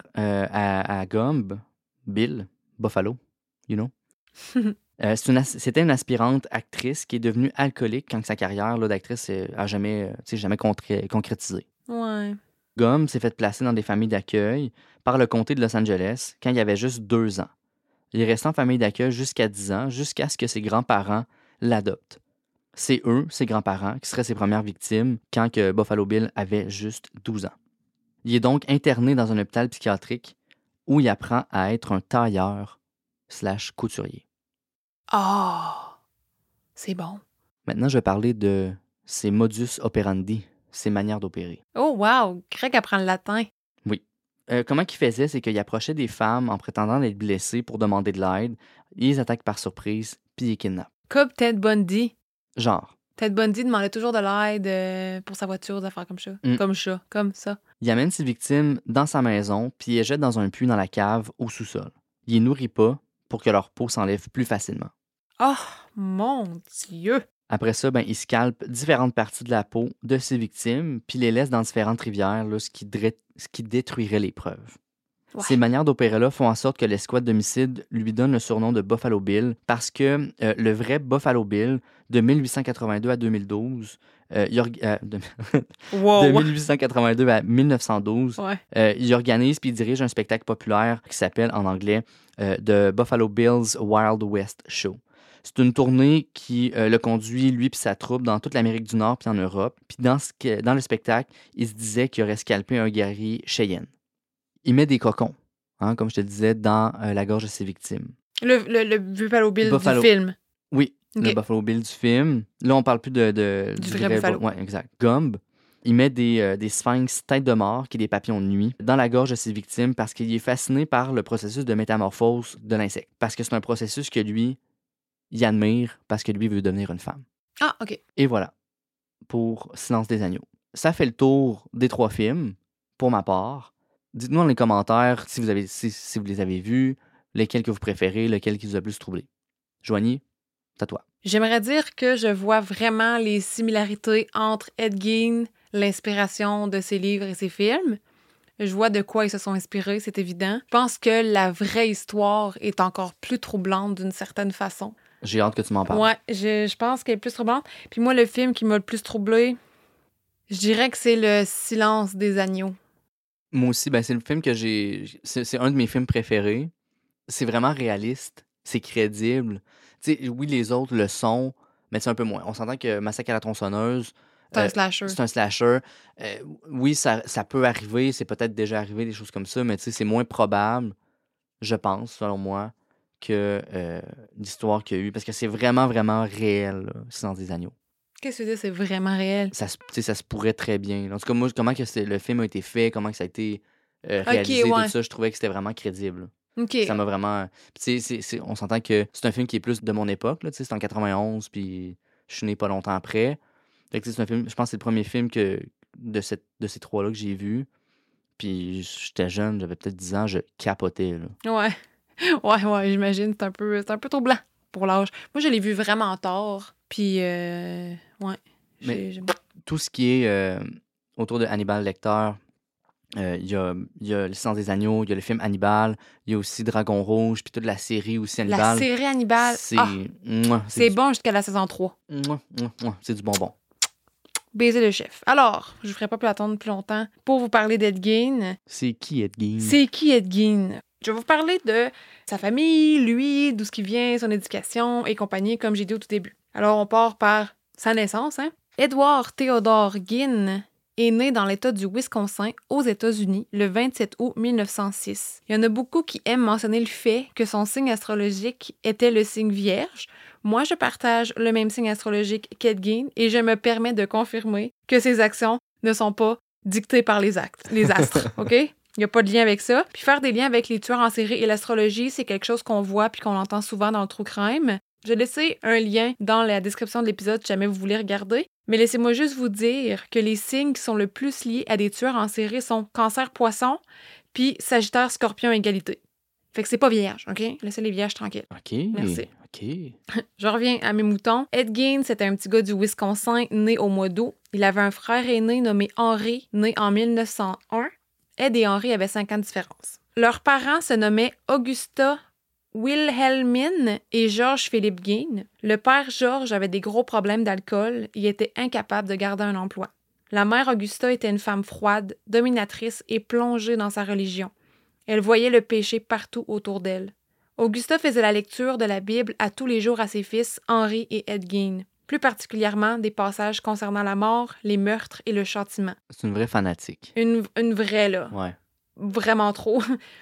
[SPEAKER 1] à Gumb, Bill, Buffalo, you know, c'était une aspirante actrice qui est devenue alcoolique quand sa carrière là, d'actrice n'a jamais concrétisé.
[SPEAKER 2] Ouais.
[SPEAKER 1] Gumb s'est fait placer dans des familles d'accueil par le comté de Los Angeles quand il avait juste 2 ans. Il est resté en famille d'accueil jusqu'à 10 ans, jusqu'à ce que ses grands-parents l'adoptent. C'est eux, ses grands-parents, qui seraient ses premières victimes quand que Buffalo Bill avait juste 12 ans. Il est donc interné dans un hôpital psychiatrique où il apprend à être un tailleur/couturier.
[SPEAKER 2] Ah! C'est bon.
[SPEAKER 1] Maintenant, je vais parler de ses modus operandi, ses manières d'opérer.
[SPEAKER 2] Oh wow! Greg apprend le latin.
[SPEAKER 1] Oui. Comment il faisait, c'est qu'il approchait des femmes en prétendant d'être blessées pour demander de l'aide, il les attaque par surprise, puis il les kidnappe.
[SPEAKER 2] Comme Ted Bundy.
[SPEAKER 1] Genre.
[SPEAKER 2] Ted Bundy demandait toujours de l'aide pour sa voiture, des affaires comme ça. Comme ça.
[SPEAKER 1] Il amène ses victimes dans sa maison, puis il les jette dans un puits dans la cave au sous-sol. Il les nourrit pas pour que leur peau s'enlève plus facilement.
[SPEAKER 2] Oh, mon Dieu!
[SPEAKER 1] Après ça, il scalpe différentes parties de la peau de ses victimes, puis les laisse dans différentes rivières, là, ce qui détruirait les preuves. Ouais. Ces manières d'opérer-là font en sorte que l'escouade d'homicide lui donne le surnom de Buffalo Bill parce que le vrai Buffalo Bill, de 1882 à 2012, de 1882 à 1912, il organise puis il dirige un spectacle populaire qui s'appelle en anglais The Buffalo Bill's Wild West Show. C'est une tournée qui le conduit, lui et sa troupe, dans toute l'Amérique du Nord puis en Europe. Puis dans le spectacle, il se disait qu'il aurait scalpé un guerrier Cheyenne. Il met des cocons, comme je te disais, dans la gorge de ses victimes.
[SPEAKER 2] Le Buffalo Bill du film.
[SPEAKER 1] Oui, okay. Le Buffalo Bill du film. Là, on parle plus du
[SPEAKER 2] vrai Buffalo.
[SPEAKER 1] Oui, exact. Gumb, il met des sphinx tête de mort, qui est des papillons de nuit, dans la gorge de ses victimes parce qu'il est fasciné par le processus de métamorphose de l'insecte. Parce que c'est un processus que lui, il admire parce que lui veut devenir une femme.
[SPEAKER 2] Ah, OK.
[SPEAKER 1] Et voilà, pour Silence des agneaux. Ça fait le tour des 3 films. Pour ma part, dites-nous dans les commentaires si vous les avez vus, lesquels que vous préférez, lequel qui vous a plus troublé. Joanie, c'est à toi.
[SPEAKER 2] J'aimerais dire que je vois vraiment les similarités entre Ed Gein, l'inspiration de ses livres et ses films. Je vois de quoi ils se sont inspirés, c'est évident. Je pense que la vraie histoire est encore plus troublante d'une certaine façon.
[SPEAKER 1] J'ai hâte que tu m'en parles.
[SPEAKER 2] Ouais, je pense qu'elle est plus troublante. Puis moi, le film qui m'a le plus troublé, je dirais que c'est Le Silence des agneaux.
[SPEAKER 1] Moi aussi, ben, c'est le film que c'est un de mes films préférés. C'est vraiment réaliste, c'est crédible. Tu sais, oui, les autres le sont, mais c'est un peu moins. On s'entend que Massacre à la tronçonneuse,
[SPEAKER 2] C'est un slasher.
[SPEAKER 1] c'est un slasher. Oui, ça peut arriver, c'est peut-être déjà arrivé, des choses comme ça, mais tu sais, c'est moins probable, je pense, selon moi, que l'histoire qu'il y a eu. Parce que c'est vraiment, vraiment réel, là, Silence des agneaux.
[SPEAKER 2] Qu'est-ce que tu veux dire, c'est vraiment réel?
[SPEAKER 1] Tu sais, ça se pourrait très bien. En tout cas, moi, comment que le film a été fait, comment que ça a été réalisé,
[SPEAKER 2] ouais.
[SPEAKER 1] tout ça, je trouvais que c'était vraiment crédible.
[SPEAKER 2] OK.
[SPEAKER 1] Ça m'a vraiment. Tu sais, on s'entend que c'est un film qui est plus de mon époque, là, tu sais, c'est en 91, puis je suis né pas longtemps après. Fait que, tu sais, c'est un film, je pense que c'est le premier film de ces trois-là que j'ai vu. Puis j'étais jeune, j'avais peut-être 10 ans, je capotais, là.
[SPEAKER 2] Ouais. Ouais, j'imagine. C'est un peu trop blanc pour l'âge. Moi, je l'ai vu vraiment tard. Puis, ouais.
[SPEAKER 1] Mais tout ce qui est autour de Hannibal Lecter, il y a Le Silence des agneaux, il y a le film Hannibal, il y a aussi Dragon Rouge, puis toute la série aussi Hannibal.
[SPEAKER 2] La série Hannibal, c'est bon jusqu'à la saison 3.
[SPEAKER 1] C'est du bonbon.
[SPEAKER 2] Baiser le chef. Alors, je ne ferai pas plus attendre plus longtemps pour vous parler d'Ed Gein.
[SPEAKER 1] C'est qui Ed Gein?
[SPEAKER 2] C'est qui Ed Gein? Je vais vous parler de sa famille, lui, d'où ce qui vient, son éducation et compagnie, comme j'ai dit au tout début. Alors, on part par sa naissance. Edward Theodore Gein est né dans l'État du Wisconsin, aux États-Unis, le 27 août 1906. Il y en a beaucoup qui aiment mentionner le fait que son signe astrologique était le signe Vierge. Moi, je partage le même signe astrologique qu'Ed Gein et je me permets de confirmer que ses actions ne sont pas dictées par les astres, OK? Il n'y a pas de lien avec ça. Puis faire des liens avec les tueurs en série et l'astrologie, c'est quelque chose qu'on voit puis qu'on entend souvent dans le true crime. Je vais laisser un lien dans la description de l'épisode si jamais vous voulez regarder. Mais laissez-moi juste vous dire que les signes qui sont le plus liés à des tueurs en série sont Cancer-Poisson puis Sagittaire-Scorpion égalité. Fait que c'est pas vierge, OK? Laissez les vierges tranquilles.
[SPEAKER 1] OK.
[SPEAKER 2] Merci.
[SPEAKER 1] OK.
[SPEAKER 2] Je reviens à mes moutons. Ed Gein, c'était un petit gars du Wisconsin né au mois d'août. Il avait un frère aîné nommé Henry, né en 1901. Ed et Henry avaient 5 ans de différence. Leurs parents se nommaient Augusta Wilhelmine et George Philippe Gein. Le père George avait des gros problèmes d'alcool. Il était incapable de garder un emploi. La mère Augusta était une femme froide, dominatrice et plongée dans sa religion. Elle voyait le péché partout autour d'elle. Augusta faisait la lecture de la Bible à tous les jours à ses fils, Henry et Ed Gein, plus particulièrement des passages concernant la mort, les meurtres et le châtiment.
[SPEAKER 1] C'est une vraie fanatique.
[SPEAKER 2] Une vraie, là.
[SPEAKER 1] Ouais.
[SPEAKER 2] Vraiment trop.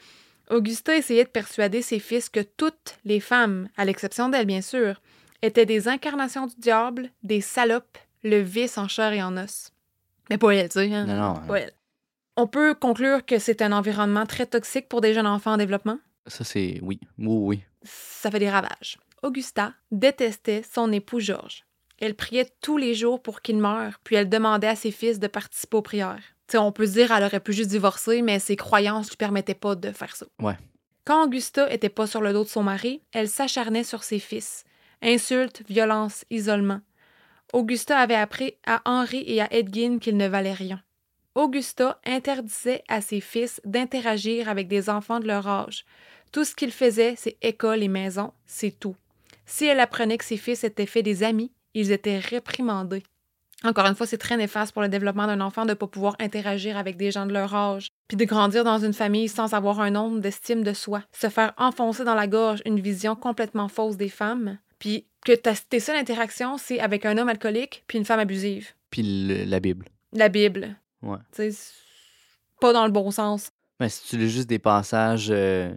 [SPEAKER 2] Augusta essayait de persuader ses fils que toutes les femmes, à l'exception d'elle bien sûr, étaient des incarnations du diable, des salopes, le vice en chair et en os. Mais pas elle, tu sais. Hein?
[SPEAKER 1] Non.
[SPEAKER 2] Pas elle. On peut conclure que c'est un environnement très toxique pour des jeunes enfants en développement.
[SPEAKER 1] Ça, c'est... Oui. Oui.
[SPEAKER 2] Ça fait des ravages. Augusta détestait son époux Georges. Elle priait tous les jours pour qu'il meure, puis elle demandait à ses fils de participer aux prières. T'sais, on peut se dire qu'elle aurait pu juste divorcer, mais ses croyances lui permettaient pas de faire ça.
[SPEAKER 1] Ouais.
[SPEAKER 2] Quand Augusta était pas sur le dos de son mari, elle s'acharnait sur ses fils. Insultes, violences, isolement. Augusta avait appris à Henry et à Ed Gein qu'ils ne valaient rien. Augusta interdisait à ses fils d'interagir avec des enfants de leur âge. Tout ce qu'ils faisaient, c'est école et maison, c'est tout. Si elle apprenait que ses fils étaient faits des amis, ils étaient réprimandés. Encore une fois, c'est très néfaste pour le développement d'un enfant de ne pas pouvoir interagir avec des gens de leur âge, puis de grandir dans une famille sans avoir un nombre d'estime de soi, se faire enfoncer dans la gorge une vision complètement fausse des femmes, puis que tes seules interactions, c'est avec un homme alcoolique puis une femme abusive.
[SPEAKER 1] Puis la Bible.
[SPEAKER 2] La Bible.
[SPEAKER 1] Ouais.
[SPEAKER 2] Tu sais, pas dans le bon sens.
[SPEAKER 1] Mais si tu lis juste des passages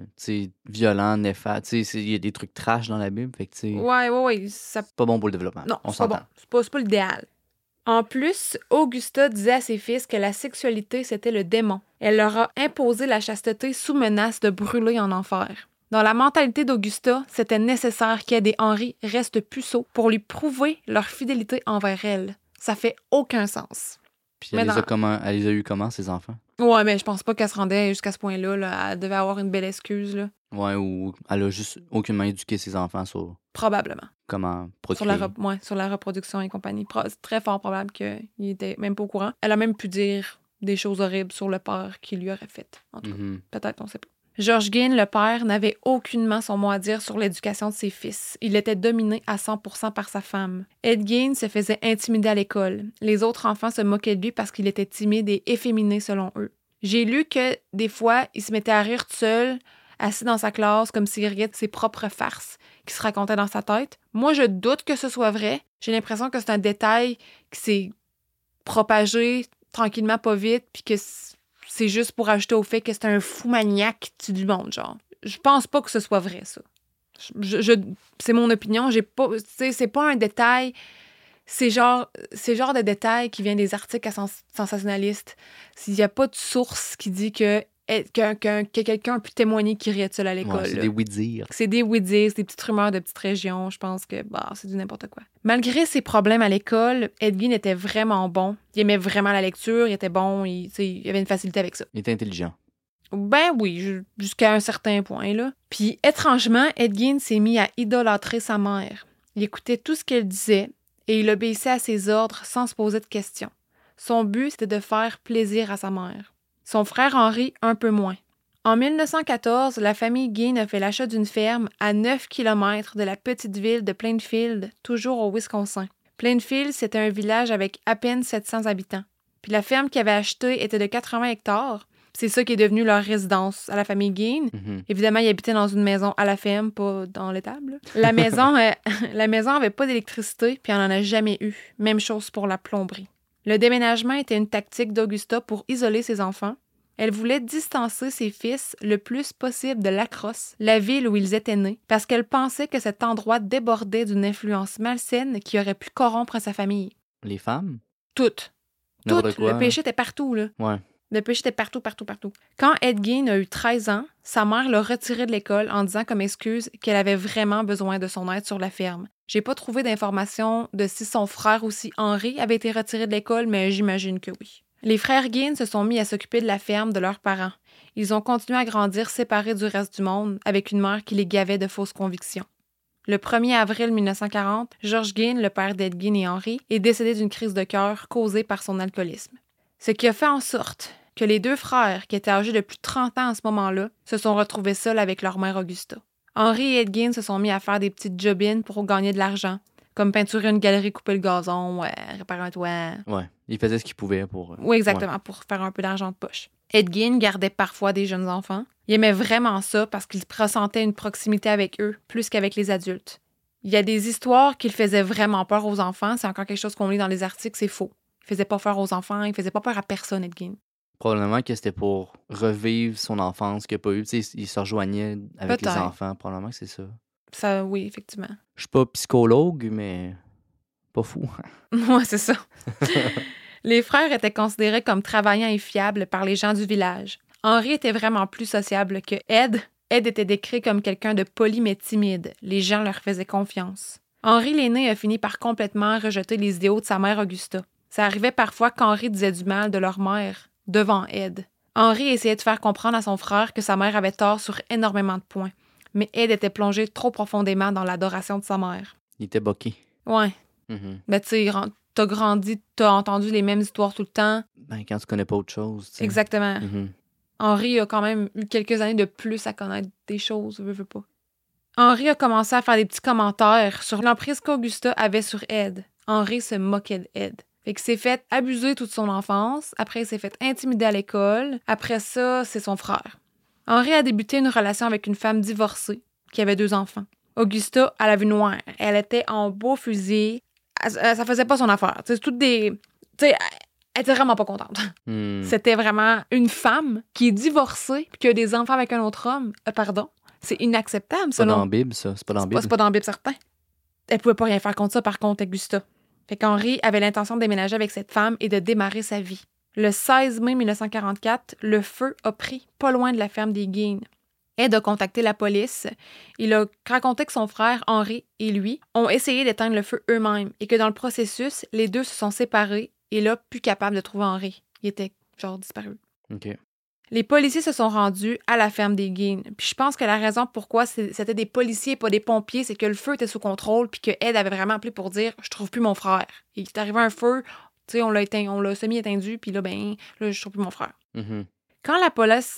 [SPEAKER 1] violents, néfastes, il y a des trucs trash dans la Bible, fait que
[SPEAKER 2] Ouais.
[SPEAKER 1] C'est pas bon pour le développement.
[SPEAKER 2] Non,
[SPEAKER 1] on
[SPEAKER 2] c'est pas
[SPEAKER 1] s'entend.
[SPEAKER 2] bon. C'est pas l'idéal. En plus, Augusta disait à ses fils que la sexualité, c'était le démon. Elle leur a imposé la chasteté sous menace de brûler en enfer. Dans la mentalité d'Augusta, c'était nécessaire qu'Ed et Henry restent puceaux pour lui prouver leur fidélité envers elle. Ça fait aucun sens.
[SPEAKER 1] Puis elle les a eu comment, ses enfants?
[SPEAKER 2] Ouais, mais je pense pas qu'elle se rendait jusqu'à ce point-là. Là. Elle devait avoir une belle excuse. Là.
[SPEAKER 1] Ouais, ou elle a juste aucunement éduqué ses enfants sur
[SPEAKER 2] Probablement.
[SPEAKER 1] comment procréer.
[SPEAKER 2] Sur la reproduction et compagnie. C'est très fort probable qu'il était même pas au courant. Elle a même pu dire des choses horribles sur le père qu'il lui aurait fait. En tout cas, peut-être, on sait pas. George Ginn, le père, n'avait aucunement son mot à dire sur l'éducation de ses fils. Il était dominé à 100% par sa femme. Ed Gein se faisait intimider à l'école. Les autres enfants se moquaient de lui parce qu'il était timide et efféminé selon eux. J'ai lu que, des fois, il se mettait à rire tout seul, assis dans sa classe, comme s'il riait de ses propres farces qui se racontaient dans sa tête. Moi, je doute que ce soit vrai. J'ai l'impression que c'est un détail qui s'est propagé tranquillement, pas vite, puis que c'est juste pour ajouter au fait que c'est un fou maniaque qui tue du monde, genre. Je pense pas que ce soit vrai, ça. C'est mon opinion. C'est pas un détail. C'est genre de détail qui vient des articles sensationnalistes. S'il y a pas de source qui dit que quelqu'un a pu témoigner qu'il riait de seul à l'école.
[SPEAKER 1] Ouais, c'est des oui-dire.
[SPEAKER 2] C'est des oui-dire, c'est des petites rumeurs de petites régions. Je pense que c'est du n'importe quoi. Malgré ses problèmes à l'école, Ed Gein était vraiment bon. Il aimait vraiment la lecture, il était bon, il avait une facilité avec ça.
[SPEAKER 1] Il était intelligent.
[SPEAKER 2] Ben oui, jusqu'à un certain point, là. Puis, étrangement, Ed Gein s'est mis à idolâtrer sa mère. Il écoutait tout ce qu'elle disait et il obéissait à ses ordres sans se poser de questions. Son but, c'était de faire plaisir à sa mère. Son frère Henry, un peu moins. En 1914, la famille Gein a fait l'achat d'une ferme à 9 km de la petite ville de Plainfield, toujours au Wisconsin. Plainfield, c'était un village avec à peine 700 habitants. Puis la ferme qu'ils avaient achetée était de 80 hectares. C'est ça qui est devenu leur résidence à la famille Gein. Évidemment, ils habitaient dans une maison à la ferme, pas dans l'étable. La maison avait pas d'électricité, puis on n'en a jamais eu. Même chose pour la plomberie. Le déménagement était une tactique d'Augusta pour isoler ses enfants. Elle voulait distancer ses fils le plus possible de Lacrosse, la ville où ils étaient nés, parce qu'elle pensait que cet endroit débordait d'une influence malsaine qui aurait pu corrompre sa famille.
[SPEAKER 1] Les femmes?
[SPEAKER 2] Toutes.
[SPEAKER 1] N'importe quoi,
[SPEAKER 2] Le péché était partout, là.
[SPEAKER 1] Ouais.
[SPEAKER 2] Le péché était partout, partout, partout. Quand Ed Gein a eu 13 ans, sa mère l'a retiré de l'école en disant comme excuse qu'elle avait vraiment besoin de son aide sur la ferme. J'ai pas trouvé d'informations de si son frère aussi, Henry, avait été retiré de l'école, mais j'imagine que oui. Les frères Gein se sont mis à s'occuper de la ferme de leurs parents. Ils ont continué à grandir séparés du reste du monde, avec une mère qui les gavait de fausses convictions. Le 1er avril 1940, George Gein, le père d'Ed Gein et Henry, est décédé d'une crise de cœur causée par son alcoolisme. Ce qui a fait en sorte que les deux frères, qui étaient âgés de plus de 30 ans à ce moment-là, se sont retrouvés seuls avec leur mère Augusta. Henry et Ed Gein se sont mis à faire des petites job-ins pour gagner de l'argent, comme peinturer une galerie, couper le gazon, réparer un toit.
[SPEAKER 1] Ouais, ils faisaient ce qu'ils pouvaient pour...
[SPEAKER 2] Oui, exactement, pour faire un peu d'argent de poche. Ed Gein gardait parfois des jeunes enfants. Il aimait vraiment ça parce qu'il ressentait une proximité avec eux, plus qu'avec les adultes. Il y a des histoires qu'il faisait vraiment peur aux enfants. C'est encore quelque chose qu'on lit dans les articles, c'est faux. Il faisait pas peur aux enfants, il faisait pas peur à personne, Ed Gein.
[SPEAKER 1] Probablement que c'était pour revivre son enfance qu'il n'a pas eu. Tu sais, il se rejoignait avec les enfants. Probablement que c'est ça.
[SPEAKER 2] Ça, oui, effectivement.
[SPEAKER 1] Je suis pas psychologue, mais pas fou.
[SPEAKER 2] Ouais, c'est ça. Les frères étaient considérés comme travaillants et fiables par les gens du village. Henry était vraiment plus sociable que Ed. Ed était décrit comme quelqu'un de poli mais timide. Les gens leur faisaient confiance. Henry l'aîné a fini par complètement rejeter les idéaux de sa mère Augusta. Ça arrivait parfois qu'Henry disait du mal de leur mère devant Ed. Henry essayait de faire comprendre à son frère que sa mère avait tort sur énormément de points. Mais Ed était plongé trop profondément dans l'adoration de sa mère.
[SPEAKER 1] Il était boqué.
[SPEAKER 2] Ouais. Mais tu sais, t'as grandi, t'as entendu les mêmes histoires tout le temps.
[SPEAKER 1] Ben, quand tu connais pas autre chose. T'sais.
[SPEAKER 2] Exactement. Henry a quand même eu quelques années de plus à connaître des choses, veux pas. Henry a commencé à faire des petits commentaires sur l'emprise qu'Augusta avait sur Ed. Henry se moquait d'Ed. Fait qu'il s'est fait abuser toute son enfance. Après, il s'est fait intimider à l'école. Après ça, c'est son frère. Henry a débuté une relation avec une femme divorcée qui avait 2 enfants. Augusta, elle avait noire. Elle était en beau fusil. Ça faisait pas son affaire. C'est toutes des... Tu sais, elle était vraiment pas contente. C'était vraiment une femme qui est divorcée puis qui a des enfants avec un autre homme. Pardon. C'est inacceptable, ça.
[SPEAKER 1] C'est pas dans la Bible, ça. C'est pas dans la Bible.
[SPEAKER 2] C'est pas dans la Bible, certain. Elle pouvait pas rien faire contre ça, par contre, Augusta. Fait qu'Henry avait l'intention de déménager avec cette femme et de démarrer sa vie. Le 16 mai 1944, le feu a pris pas loin de la ferme des Gein. Ed a contacté la police. Il a raconté que son frère, Henry, et lui ont essayé d'éteindre le feu eux-mêmes et que dans le processus, les deux se sont séparés Et là, plus capable de trouver Henry. Il était, genre, disparu.
[SPEAKER 1] OK.
[SPEAKER 2] Les policiers se sont rendus à la ferme des Gein. Puis je pense que la raison pourquoi c'était des policiers et pas des pompiers, c'est que le feu était sous contrôle puis que Ed avait vraiment appelé pour dire « Je trouve plus mon frère ». Il est arrivé un feu, tu sais, on l'a semi-éteint, puis là, je trouve plus mon frère.
[SPEAKER 1] Mhm.
[SPEAKER 2] Quand la police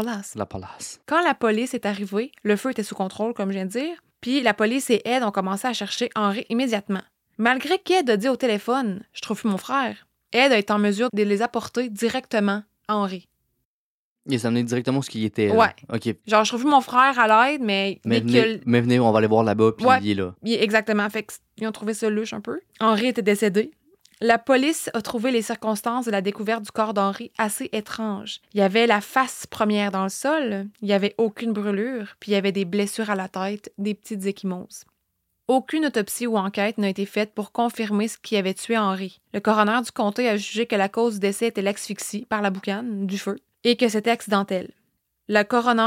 [SPEAKER 2] est arrivée, le feu était sous contrôle, comme je viens de dire, puis la police et Ed ont commencé à chercher Henry immédiatement. Malgré qu'Ed a dit au téléphone « Je trouve plus mon frère », Ed a été en mesure de les apporter directement à Henry.
[SPEAKER 1] Il s'est amené directement où il était.
[SPEAKER 2] Ouais.
[SPEAKER 1] OK.
[SPEAKER 2] Genre, je trouve plus mon frère à l'aide, mais
[SPEAKER 1] venez, on va aller voir là-bas, puis
[SPEAKER 2] ouais,
[SPEAKER 1] il est là.
[SPEAKER 2] Exactement. Fait qu'ils ont trouvé ça louche un peu. Henry était décédé. La police a trouvé les circonstances de la découverte du corps d'Henry assez étranges. Il y avait la face première dans le sol, il n'y avait aucune brûlure, puis il y avait des blessures à la tête, des petites ecchymoses. Aucune autopsie ou enquête n'a été faite pour confirmer ce qui avait tué Henry. Le coroner du comté a jugé que la cause du décès était l'asphyxie par la boucane, du feu, et que c'était accidentel. Le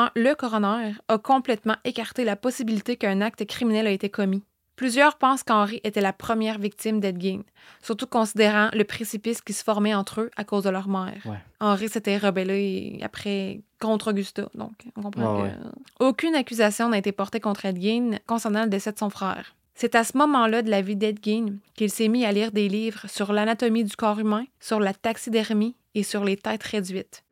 [SPEAKER 2] coroner a complètement écarté la possibilité qu'un acte criminel a été commis. Plusieurs pensent qu'Henry était la première victime d'Ed Gein, surtout considérant le précipice qui se formait entre eux à cause de leur mère.
[SPEAKER 1] Ouais.
[SPEAKER 2] Henry s'était rebellé après contre Augusta, donc on comprend que...
[SPEAKER 1] Ouais.
[SPEAKER 2] Aucune accusation n'a été portée contre Ed Gein concernant le décès de son frère. C'est à ce moment-là de la vie d'Ed Gein qu'il s'est mis à lire des livres sur l'anatomie du corps humain, sur la taxidermie et sur les têtes réduites.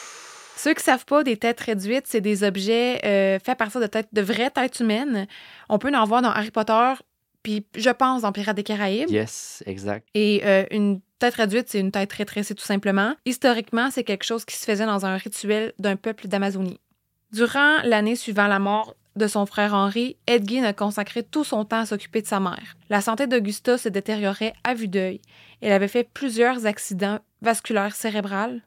[SPEAKER 2] Ceux qui ne savent pas, des têtes réduites, c'est des objets faits à partir de vraies têtes humaines. On peut en voir dans Harry Potter, puis je pense dans Pirates des Caraïbes.
[SPEAKER 1] Yes, exact.
[SPEAKER 2] Et une tête réduite, c'est une tête rétrécie tout simplement. Historiquement, c'est quelque chose qui se faisait dans un rituel d'un peuple d'Amazonie. Durant l'année suivant la mort de son frère Henry, Ed Gein a consacré tout son temps à s'occuper de sa mère. La santé d'Augusta se détériorait à vue d'œil. Elle avait fait plusieurs accidents vasculaires cérébraux.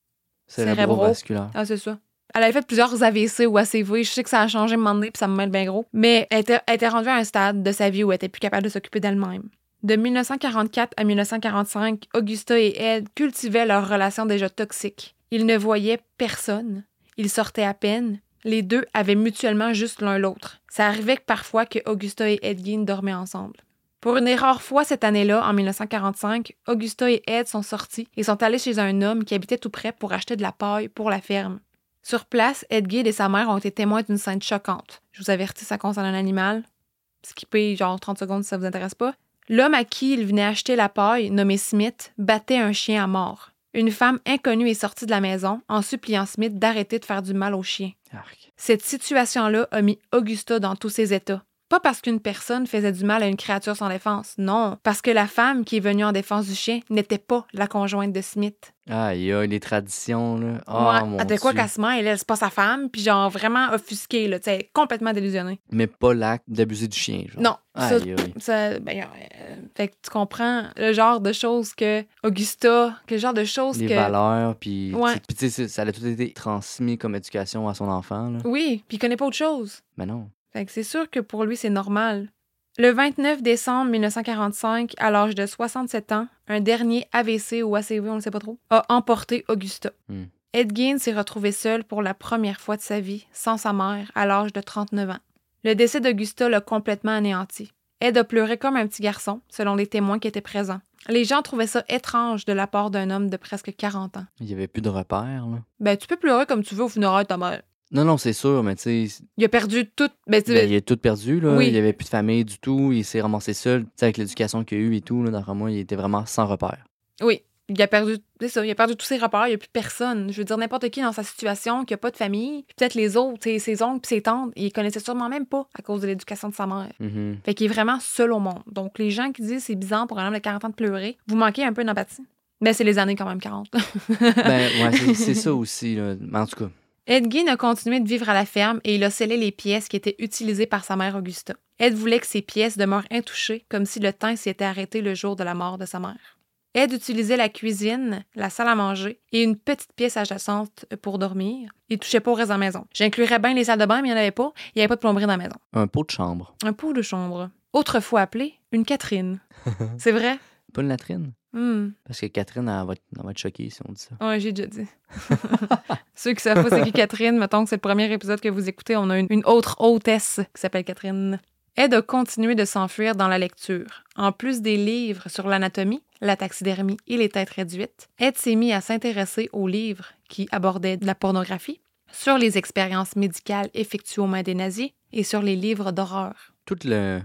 [SPEAKER 1] Cérébrovasculaire.
[SPEAKER 2] Ah, c'est ça. Elle avait fait plusieurs AVC ou ACV. Je sais que ça a changé un moment donné, puis ça me mêle bien gros. Mais elle était rendue à un stade de sa vie où elle était plus capable de s'occuper d'elle-même. De 1944 à 1945, Augusta et Ed cultivaient leur relation déjà toxique. Ils ne voyaient personne. Ils sortaient à peine. Les deux avaient mutuellement juste l'un l'autre. Ça arrivait parfois que Augusta et Ed Gein dormaient ensemble. Pour une rare fois cette année-là, en 1945, Augusta et Ed sont sortis et sont allés chez un homme qui habitait tout près pour acheter de la paille pour la ferme. Sur place, Ed Gein et sa mère ont été témoins d'une scène choquante. Je vous avertis, ça concerne un animal. Skippez genre 30 secondes si ça vous intéresse pas. L'homme à qui il venait acheter la paille, nommé Smith, battait un chien à mort. Une femme inconnue est sortie de la maison en suppliant Smith d'arrêter de faire du mal au chien.
[SPEAKER 1] Arc.
[SPEAKER 2] Cette situation-là a mis Augusta dans tous ses états. Pas parce qu'une personne faisait du mal à une créature sans défense, non. Parce que la femme qui est venue en défense du chien n'était pas la conjointe de Smith.
[SPEAKER 1] Ah, il y a les traditions, là. Oh, mon
[SPEAKER 2] elle était quoi
[SPEAKER 1] Dieu.
[SPEAKER 2] qu'elle se ment, elle, c'est pas sa femme, puis genre vraiment offusquée, là, tu sais, complètement délusionnée.
[SPEAKER 1] Mais pas l'acte d'abuser du chien, genre.
[SPEAKER 2] Non.
[SPEAKER 1] Aïe, aïe.
[SPEAKER 2] Fait que tu comprends le genre de choses que Augusta, quel genre de choses
[SPEAKER 1] Les
[SPEAKER 2] que...
[SPEAKER 1] valeurs, puis...
[SPEAKER 2] Ouais.
[SPEAKER 1] Puis tu sais, ça a tout été transmis comme éducation à son enfant, là.
[SPEAKER 2] Oui, puis il connaît pas autre chose.
[SPEAKER 1] Mais non.
[SPEAKER 2] Fait que c'est sûr que pour lui, c'est normal. Le 29 décembre 1945, à l'âge de 67 ans, un dernier AVC ou ACV, on ne sait pas trop, a emporté Augusta. Ed Gein s'est retrouvé seul pour la première fois de sa vie, sans sa mère, à l'âge de 39 ans. Le décès d'Augusta l'a complètement anéanti. Ed a pleuré comme un petit garçon, selon les témoins qui étaient présents. Les gens trouvaient ça étrange de la part d'un homme de presque 40 ans.
[SPEAKER 1] Il y avait plus de repères, là.
[SPEAKER 2] Ben, tu peux pleurer comme tu veux au funérailles de ta mère.
[SPEAKER 1] Non, c'est sûr, mais tu sais...
[SPEAKER 2] Il a perdu tout... Ben,
[SPEAKER 1] il a tout perdu, là.
[SPEAKER 2] Oui.
[SPEAKER 1] Il y avait plus de famille du tout. Il s'est ramassé seul. Tu sais, avec l'éducation qu'il a eue et tout, là, d'après moi, il était vraiment sans repères.
[SPEAKER 2] Oui. Il a perdu, c'est ça, il a perdu tous ses repères, il n'y a plus personne. Je veux dire, n'importe qui dans sa situation, qui n'a pas de famille, puis peut-être les autres, ses oncles puis ses tantes, ils connaissaient sûrement même pas à cause de l'éducation de sa mère.
[SPEAKER 1] Mm-hmm.
[SPEAKER 2] Fait qu'il est vraiment seul au monde. Donc, les gens qui disent c'est bizarre pour un homme de 40 ans de pleurer, vous manquez un peu d'empathie. Mais c'est les années quand même 40.
[SPEAKER 1] Ouais, c'est ça aussi, là. En tout cas.
[SPEAKER 2] Ed Gein a continué de vivre à la ferme et il a scellé les pièces qui étaient utilisées par sa mère Augusta. Ed voulait que ces pièces demeurent intouchées, comme si le temps s'y était arrêté le jour de la mort de sa mère. Ed utilisait la cuisine, la salle à manger et une petite pièce adjacente pour dormir. Il touchait pas au reste de la maison. J'inclurais bien les salles de bain, mais il n'y en avait pas. Il n'y avait pas de plomberie dans la maison.
[SPEAKER 1] Un pot de chambre.
[SPEAKER 2] Un pot de chambre. Autrefois appelé une Catherine. C'est vrai?
[SPEAKER 1] Pas une latrine? Parce que Catherine, elle va être choquée si on dit ça.
[SPEAKER 2] Oui, j'ai déjà dit. Ceux qui savent pas c'est qui Catherine, mettons que c'est le premier épisode que vous écoutez, on a une autre hôtesse qui s'appelle Catherine. Ed a continué de s'enfuir dans la lecture. En plus des livres sur l'anatomie, la taxidermie et les têtes réduites, Ed s'est mis à s'intéresser aux livres qui abordaient de la pornographie, sur les expériences médicales effectuées aux mains des nazis et sur les livres d'horreur.
[SPEAKER 1] Tous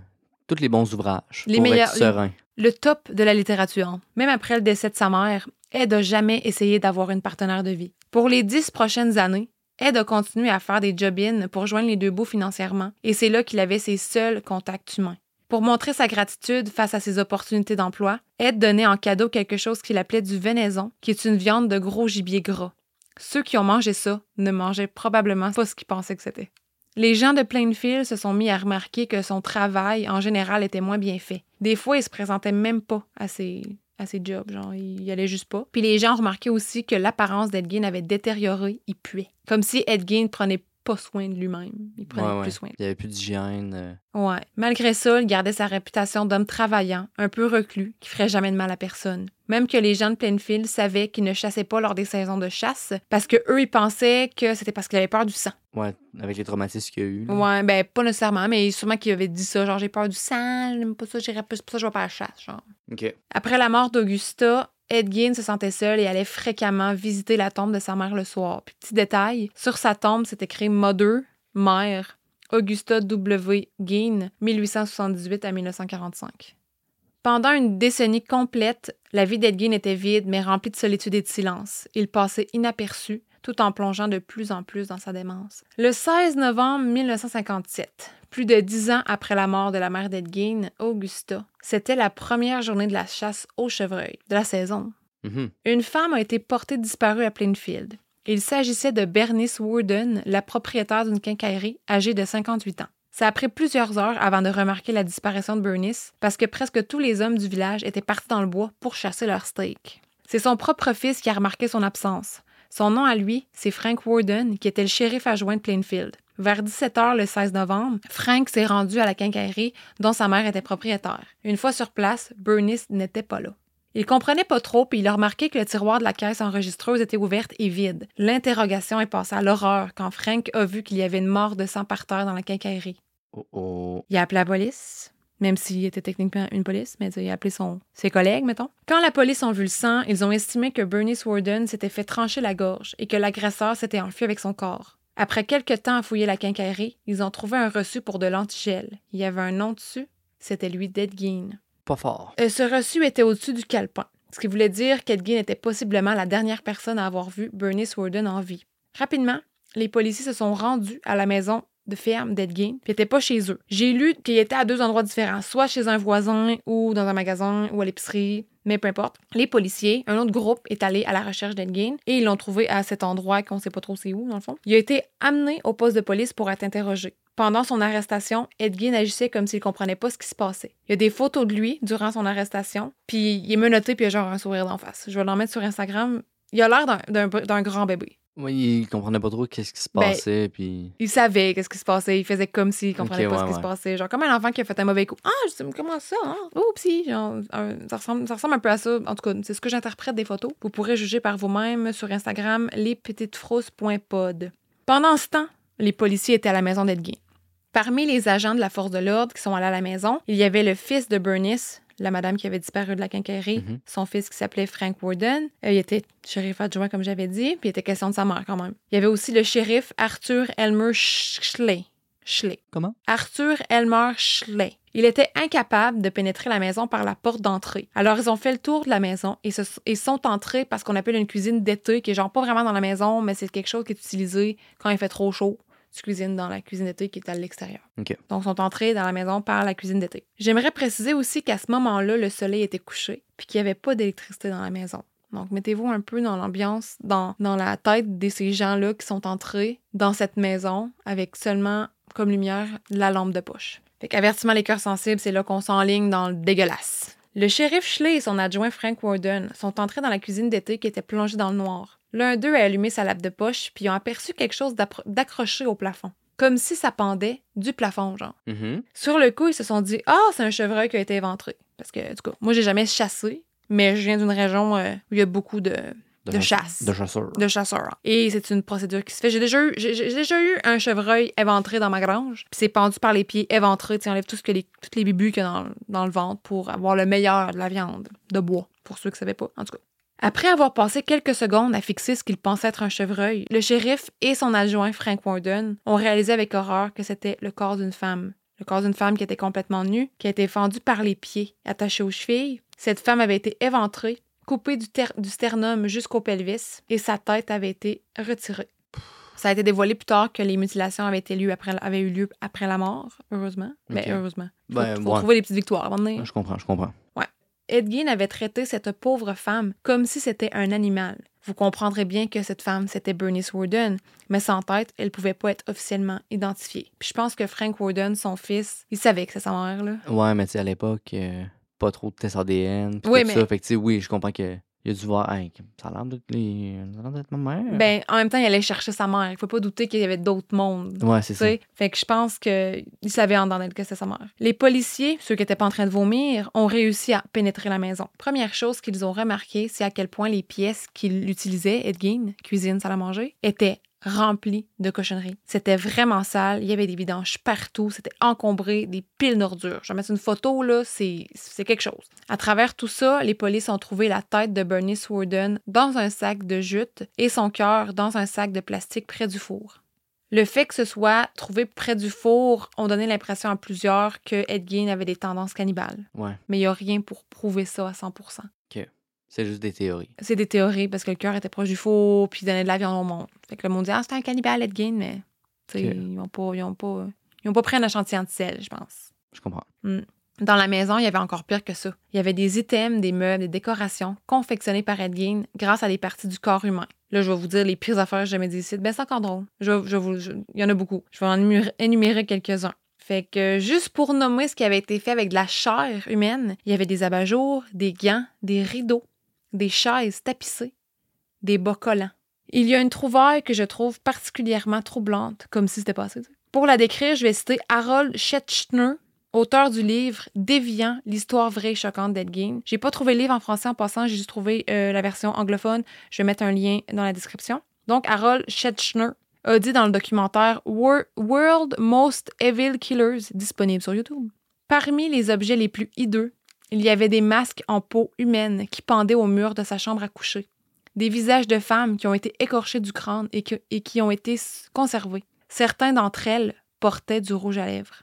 [SPEAKER 1] les bons ouvrages
[SPEAKER 2] Les
[SPEAKER 1] pour
[SPEAKER 2] meilleurs-
[SPEAKER 1] être serein.
[SPEAKER 2] Le top de la littérature. Même après le décès de sa mère, Ed n'a jamais essayé d'avoir une partenaire de vie. Pour les 10 prochaines années, Ed a continué à faire des job-ins pour joindre les deux bouts financièrement, et c'est là qu'il avait ses seuls contacts humains. Pour montrer sa gratitude face à ses opportunités d'emploi, Ed donnait en cadeau quelque chose qu'il appelait du venaison, qui est une viande de gros gibier gras. Ceux qui ont mangé ça ne mangeaient probablement pas ce qu'ils pensaient que c'était. Les gens de Plainfield se sont mis à remarquer que son travail, en général, était moins bien fait. Des fois, il se présentait même pas à ses jobs, genre, il y allait juste pas. Puis les gens ont remarqué aussi que l'apparence d'Ed Gein avait détérioré, il puait. Comme si Ed Gein prenait pas soin de lui-même. Il prenait plus soin.
[SPEAKER 1] Il n'y avait plus d'hygiène.
[SPEAKER 2] Ouais. Malgré ça, il gardait sa réputation d'homme travaillant, un peu reclus, qui ferait jamais de mal à personne. Même que les gens de Plainfield savaient qu'il ne chassait pas lors des saisons de chasse, parce que eux, ils pensaient que c'était parce qu'il avait peur du sang.
[SPEAKER 1] Ouais, avec les traumatismes qu'il y a eu. Là.
[SPEAKER 2] Ouais, ben pas nécessairement, mais sûrement qu'il avait dit ça, genre j'ai peur du sang, j'aime pas ça, j'irai plus pour ça, je vais pas à la chasse, genre.
[SPEAKER 1] OK.
[SPEAKER 2] Après la mort d'Augusta, Ed Gein se sentait seul et allait fréquemment visiter la tombe de sa mère le soir. Puis petit détail, sur sa tombe, c'est écrit Mother, mère, Augusta W. Gein, 1878 à 1945. Pendant une décennie complète, la vie d'Ed Gein était vide, mais remplie de solitude et de silence. Il passait inaperçu, tout en plongeant de plus en plus dans sa démence. Le 16 novembre 1957, plus de 10 ans après la mort de la mère d'Ed Gein, Augusta, c'était la première journée de la chasse au chevreuil de la saison.
[SPEAKER 1] Mhm.
[SPEAKER 2] Une femme a été portée disparue à Plainfield. Il s'agissait de Bernice Worden, la propriétaire d'une quincaillerie, âgée de 58 ans. Ça a pris plusieurs heures avant de remarquer la disparition de Bernice parce que presque tous les hommes du village étaient partis dans le bois pour chasser leur steak. C'est son propre fils qui a remarqué son absence. Son nom à lui, c'est Frank Worden, qui était le shérif adjoint de Plainfield. Vers 17h le 16 novembre, Frank s'est rendu à la quincaillerie dont sa mère était propriétaire. Une fois sur place, Bernice n'était pas là. Il comprenait pas trop, puis il a remarqué que le tiroir de la caisse enregistreuse était ouverte et vide. L'interrogation est passée à l'horreur quand Frank a vu qu'il y avait une mort de sang par terre dans la quincaillerie.
[SPEAKER 1] Oh.
[SPEAKER 2] Il a appelé la police, même s'il était techniquement une police, mais il a appelé ses collègues, mettons. Quand la police a vu le sang, ils ont estimé que Bernice Worden s'était fait trancher la gorge et que l'agresseur s'était enfui avec son corps. Après quelques temps à fouiller la quincaillerie, ils ont trouvé un reçu pour de l'antigel. Il y avait un nom dessus, c'était lui d'Ed Gein.
[SPEAKER 1] Pas fort.
[SPEAKER 2] Ce reçu était au-dessus du calepin, ce qui voulait dire qu'Ed Gein était possiblement la dernière personne à avoir vu Bernice Worden en vie. Rapidement, les policiers se sont rendus à la maison de ferme d'Ed Gein, puis n'étaient pas chez eux. J'ai lu qu'il était à 2 endroits différents, soit chez un voisin, ou dans un magasin, ou à l'épicerie, mais peu importe. Les policiers, un autre groupe, est allé à la recherche d'Ed Gein, et ils l'ont trouvé à cet endroit qu'on sait pas trop c'est où, dans le fond. Il a été amené au poste de police pour être interrogé. Pendant son arrestation, Ed Gein agissait comme s'il comprenait pas ce qui se passait. Il y a des photos de lui durant son arrestation, puis il est menotté puis il a genre un sourire d'en face. Je vais l'en mettre sur Instagram. Il a l'air d'un grand bébé.
[SPEAKER 1] Oui, il comprenait pas trop qu'est-ce qui se passait, puis...
[SPEAKER 2] Il savait qu'est-ce qui se passait. Il faisait comme s'il comprenait pas ce qui se passait. Genre, comme un enfant qui a fait un mauvais coup. Ah, je sais, comment ça, hein? Oupsie! Genre, ça ressemble un peu à ça. En tout cas, c'est ce que j'interprète des photos. Vous pourrez juger par vous-même sur Instagram, lespetitesfrousses.pod. Pendant ce temps, les policiers étaient à la maison d'Ed Gein. Parmi les agents de la force de l'ordre qui sont allés à la maison, il y avait le fils de Bernice, la madame qui avait disparu de la quincaillerie, son fils qui s'appelait Frank Worden. Il était shérif adjoint, comme j'avais dit, puis il était question de sa mère quand même. Il y avait aussi le shérif Arthur Elmer Schley.
[SPEAKER 1] Comment?
[SPEAKER 2] Arthur Elmer Schley. Il était incapable de pénétrer la maison par la porte d'entrée. Alors, ils ont fait le tour de la maison et sont entrés par ce qu'on appelle une cuisine d'été, qui est genre pas vraiment dans la maison, mais c'est quelque chose qui est utilisé quand il fait trop chaud. Tu cuisines dans la cuisine d'été qui est à l'extérieur.
[SPEAKER 1] OK.
[SPEAKER 2] Donc, ils sont entrés dans la maison par la cuisine d'été. J'aimerais préciser aussi qu'à ce moment-là, le soleil était couché puis qu'il n'y avait pas d'électricité dans la maison. Donc, mettez-vous un peu dans l'ambiance, dans la tête de ces gens-là qui sont entrés dans cette maison avec seulement comme lumière la lampe de poche. Fait qu'avertissement les cœurs sensibles, c'est là qu'on s'enligne dans le dégueulasse. Le shérif Schley et son adjoint Frank Worden sont entrés dans la cuisine d'été qui était plongée dans le noir. L'un d'eux a allumé sa lampe de poche puis ils ont aperçu quelque chose d'accroché au plafond. Comme si ça pendait du plafond, genre. Sur le coup, ils se sont dit « Ah, c'est un chevreuil qui a été éventré. » Parce que, du coup, moi, j'ai jamais chassé, mais je viens d'une région où il y a beaucoup de de chasse.
[SPEAKER 1] De chasseur.
[SPEAKER 2] De chasseur. Et c'est une procédure qui se fait. J'ai déjà eu un chevreuil éventré dans ma grange, puis c'est pendu par les pieds, éventré. Tu enlèves toutes les bibus qu'il y a dans le ventre pour avoir le meilleur de la viande de bois, pour ceux qui ne savaient pas, en tout cas. Après avoir passé quelques secondes à fixer ce qu'il pensait être un chevreuil, le shérif et son adjoint Frank Warden ont réalisé avec horreur que c'était le corps d'une femme. Le corps d'une femme qui était complètement nue, qui a été fendue par les pieds, attachée aux chevilles. Cette femme avait été éventrée, coupée du sternum jusqu'au pelvis, et sa tête avait été retirée. Ça a été dévoilé plus tard que les mutilations avaient eu lieu après la mort, heureusement.
[SPEAKER 1] Okay.
[SPEAKER 2] Ben, heureusement. Faut trouver des petites victoires avant de venir.
[SPEAKER 1] Je comprends.
[SPEAKER 2] Ouais. Ed Gein avait traité cette pauvre femme comme si c'était un animal. Vous comprendrez bien que cette femme, c'était Bernice Worden, mais sans tête, elle pouvait pas être officiellement identifiée. Puis je pense que Frank Warden, son fils, il savait que c'est sa mère, là.
[SPEAKER 1] Ouais, mais tu sais, à l'époque, pas trop de tests ADN, pis
[SPEAKER 2] oui,
[SPEAKER 1] tout
[SPEAKER 2] mais...
[SPEAKER 1] ça. Fait que tu sais, oui, je comprends qu'il a dû voir, hey, ça a l'air d'être ma mère.
[SPEAKER 2] Ben, en même temps, il allait chercher sa mère. Il faut pas douter qu'il y avait d'autres mondes.
[SPEAKER 1] Ouais, c'est ça.
[SPEAKER 2] Fait que je pense qu'il savait en dedans d'elle que c'était sa mère. Les policiers, ceux qui étaient pas en train de vomir, ont réussi à pénétrer la maison. Première chose qu'ils ont remarqué, c'est à quel point les pièces qu'il utilisait, Ed Gein, cuisine, salle à manger, étaient remplies de cochonneries. C'était vraiment sale. Il y avait des vidanges partout. C'était encombré, des piles d'ordures. Je vais mettre une photo, là, c'est quelque chose. À travers tout ça, les polices ont trouvé la tête de Bernice Worden dans un sac de jute et son cœur dans un sac de plastique près du four. Le fait que ce soit trouvé près du four a donné l'impression à plusieurs que Ed Gein avait des tendances cannibales.
[SPEAKER 1] Ouais.
[SPEAKER 2] Mais il n'y a rien pour prouver ça à 100%.
[SPEAKER 1] OK. C'est juste des théories.
[SPEAKER 2] C'est des théories parce que le cœur était proche du four puis il donnait de la viande au monde. Fait que le monde dit « Ah, c'était un cannibale, Ed Gein », mais okay. Ils n'ont pas pris un échantillon de sel, je pense.
[SPEAKER 1] Je comprends.
[SPEAKER 2] Dans la maison, il y avait encore pire que ça. Il y avait des items, des meubles, des décorations confectionnés par Ed Gein grâce à des parties du corps humain. Là, je vais vous dire les pires affaires que j'ai jamais dit ici. Ben, c'est encore drôle. Il y en a beaucoup. Je vais en énumérer quelques-uns. Fait que juste pour nommer ce qui avait été fait avec de la chair humaine, il y avait des abat-jours, des gants, des rideaux, des chaises tapissées, des bas collants. Il y a une trouvaille que je trouve particulièrement troublante, comme si c'était passé. Pour la décrire, je vais citer Harold Schechtner, auteur du livre « Déviant, l'histoire vraie et choquante d'Ed Gein ». J'ai pas trouvé le livre en français en passant, j'ai juste trouvé la version anglophone. Je vais mettre un lien dans la description. Donc, Harold Schechtner a dit dans le documentaire « World Most Evil Killers », disponible sur YouTube. Parmi les objets les plus hideux, il y avait des masques en peau humaine qui pendaient au mur de sa chambre à coucher. Des visages de femmes qui ont été écorchés du crâne et qui ont été conservés. Certains d'entre elles portaient du rouge à lèvres.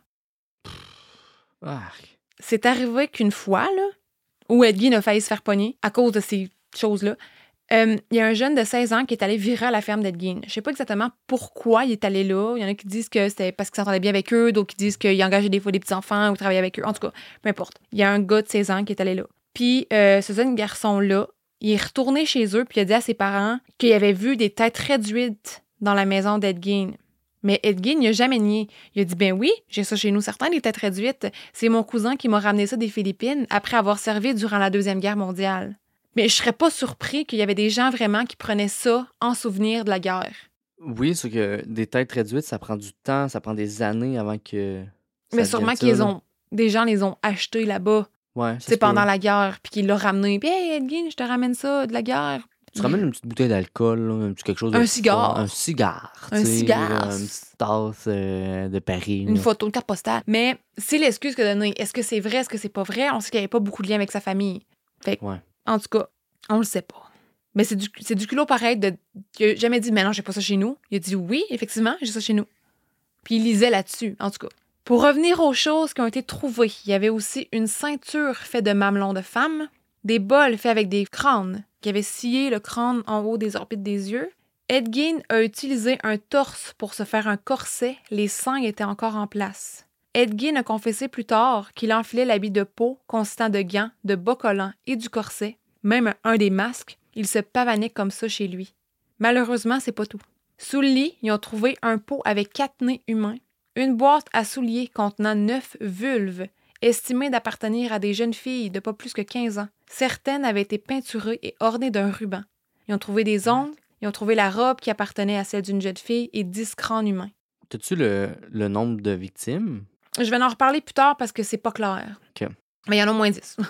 [SPEAKER 2] C'est arrivé qu'une fois, là, où Ed Gein a failli se faire pogner à cause de ces choses-là, il y a un jeune de 16 ans qui est allé virer à la ferme d'Ed Gein. Je sais pas exactement pourquoi il est allé là. Il y en a qui disent que c'était parce qu'il s'entendait bien avec eux, d'autres qui disent qu'il engageait des fois des petits-enfants ou travaillait avec eux. En tout cas, peu importe. Il y a un gars de 16 ans qui est allé là. Puis, ce jeune garçon-là, il est retourné chez eux puis il a dit à ses parents qu'il avait vu des têtes réduites dans la maison d'Ed Gein. Mais Ed Gein, il n'a jamais nié. Il a dit « Ben oui, j'ai ça chez nous, certains, des têtes réduites. C'est mon cousin qui m'a ramené ça des Philippines après avoir servi durant la Deuxième Guerre mondiale. » Mais je serais pas surpris qu'il y avait des gens vraiment qui prenaient ça en souvenir de la guerre.
[SPEAKER 1] Oui, c'est que des têtes réduites, ça prend du temps, ça prend des années avant que...
[SPEAKER 2] Mais sûrement des gens les ont achetés là-bas.
[SPEAKER 1] Ouais,
[SPEAKER 2] c'est pendant la guerre, puis qu'il l'a ramené. Puis « Hey, Ed Gein, je te ramène ça, de la guerre. »
[SPEAKER 1] Tu ramènes une petite bouteille d'alcool, là, quelque chose de...
[SPEAKER 2] Un cigare.
[SPEAKER 1] Un cigare.
[SPEAKER 2] Un cigare.
[SPEAKER 1] Une petite tasse de Paris.
[SPEAKER 2] Une photo, une carte postale. Mais c'est l'excuse que donner. Est-ce que c'est vrai, est-ce que c'est pas vrai? On sait qu'il n'y avait pas beaucoup de liens avec sa famille. Fait que, en tout cas, on le sait pas. Mais c'est du culot pareil il a jamais dit « Mais non, j'ai pas ça chez nous. » Il a dit « Oui, effectivement, j'ai ça chez nous. » Puis il lisait là-dessus, en tout cas. Pour revenir aux choses qui ont été trouvées, il y avait aussi une ceinture faite de mamelons de femmes, des bols faits avec des crânes qui avaient scié le crâne en haut des orbites des yeux. Ed Gein a utilisé un torse pour se faire un corset, les seins étaient encore en place. Ed Gein a confessé plus tard qu'il enfilait l'habit de peau consistant de gants, de bas collants et du corset, même un des masques, il se pavanait comme ça chez lui. Malheureusement, c'est pas tout. Sous le lit, ils ont trouvé un pot avec 4 nez humains, une boîte à souliers contenant 9 vulves, estimées d'appartenir à des jeunes filles de pas plus que 15 ans. Certaines avaient été peinturées et ornées d'un ruban. Ils ont trouvé des ongles, ils ont trouvé la robe qui appartenait à celle d'une jeune fille et 10 crânes humains.
[SPEAKER 1] T'as-tu le nombre de victimes?
[SPEAKER 2] Je vais en reparler plus tard parce que c'est pas clair.
[SPEAKER 1] OK.
[SPEAKER 2] Mais il y en a au moins 10.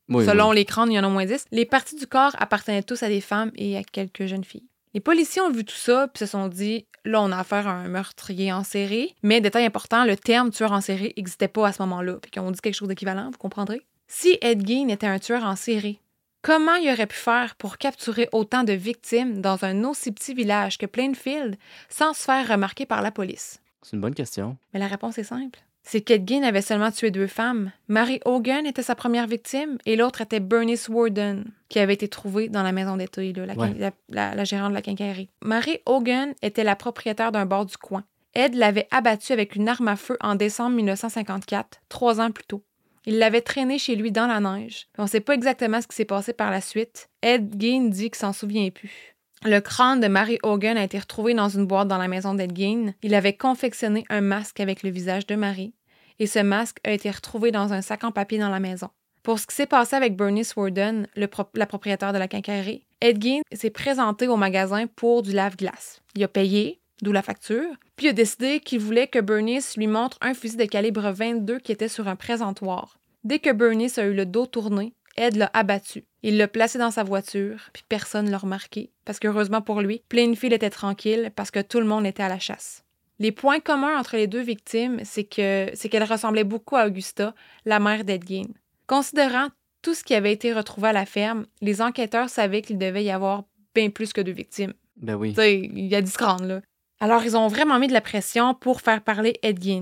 [SPEAKER 1] Oui,
[SPEAKER 2] Selon
[SPEAKER 1] oui.
[SPEAKER 2] les crânes, il y en a au moins 10. Les parties du corps appartenaient tous à des femmes et à quelques jeunes filles. Les policiers ont vu tout ça puis se sont dit, là, on a affaire à un meurtrier en série. Mais, détail important, le terme tueur en série n'existait pas à ce moment-là. Fait qu'on dit quelque chose d'équivalent, vous comprendrez? Si Ed Gein était un tueur en série, comment il aurait pu faire pour capturer autant de victimes dans un aussi petit village que Plainfield sans se faire remarquer par la police?
[SPEAKER 1] C'est une bonne question.
[SPEAKER 2] Mais la réponse est simple. C'est qu'Ed Gein avait seulement tué 2 femmes. Mary Hogan était sa première victime et l'autre était Bernice Warden, qui avait été trouvée dans la maison d'été, là, la gérante de la quincaillerie. Mary Hogan était la propriétaire d'un bar du coin. Ed l'avait abattue avec une arme à feu en décembre 1954, 3 ans plus tôt. Il l'avait traînée chez lui dans la neige. On ne sait pas exactement ce qui s'est passé par la suite. Ed Gein dit qu'il s'en souvient plus. Le crâne de Mary Hogan a été retrouvé dans une boîte dans la maison d'Ed Gein. Il avait confectionné un masque avec le visage de Mary. Et ce masque a été retrouvé dans un sac en papier dans la maison. Pour ce qui s'est passé avec Bernice Warden, la propriétaire de la quincaillerie, Ed Gein s'est présenté au magasin pour du lave-glace. Il a payé, d'où la facture, puis il a décidé qu'il voulait que Bernice lui montre un fusil de calibre 22 qui était sur un présentoir. Dès que Bernice a eu le dos tourné, Ed l'a abattu. Il l'a placé dans sa voiture, puis personne ne l'a remarqué, parce qu'heureusement pour lui, Plainfield était tranquille parce que tout le monde était à la chasse. Les points communs entre les 2 victimes, c'est qu'elle ressemblait beaucoup à Augusta, la mère d'Ed Gein. Considérant tout ce qui avait été retrouvé à la ferme, les enquêteurs savaient qu'il devait y avoir bien plus que 2 victimes.
[SPEAKER 1] Ben oui.
[SPEAKER 2] Tu sais, il y a 10 crânes, là. Alors, ils ont vraiment mis de la pression pour faire parler Ed Gein.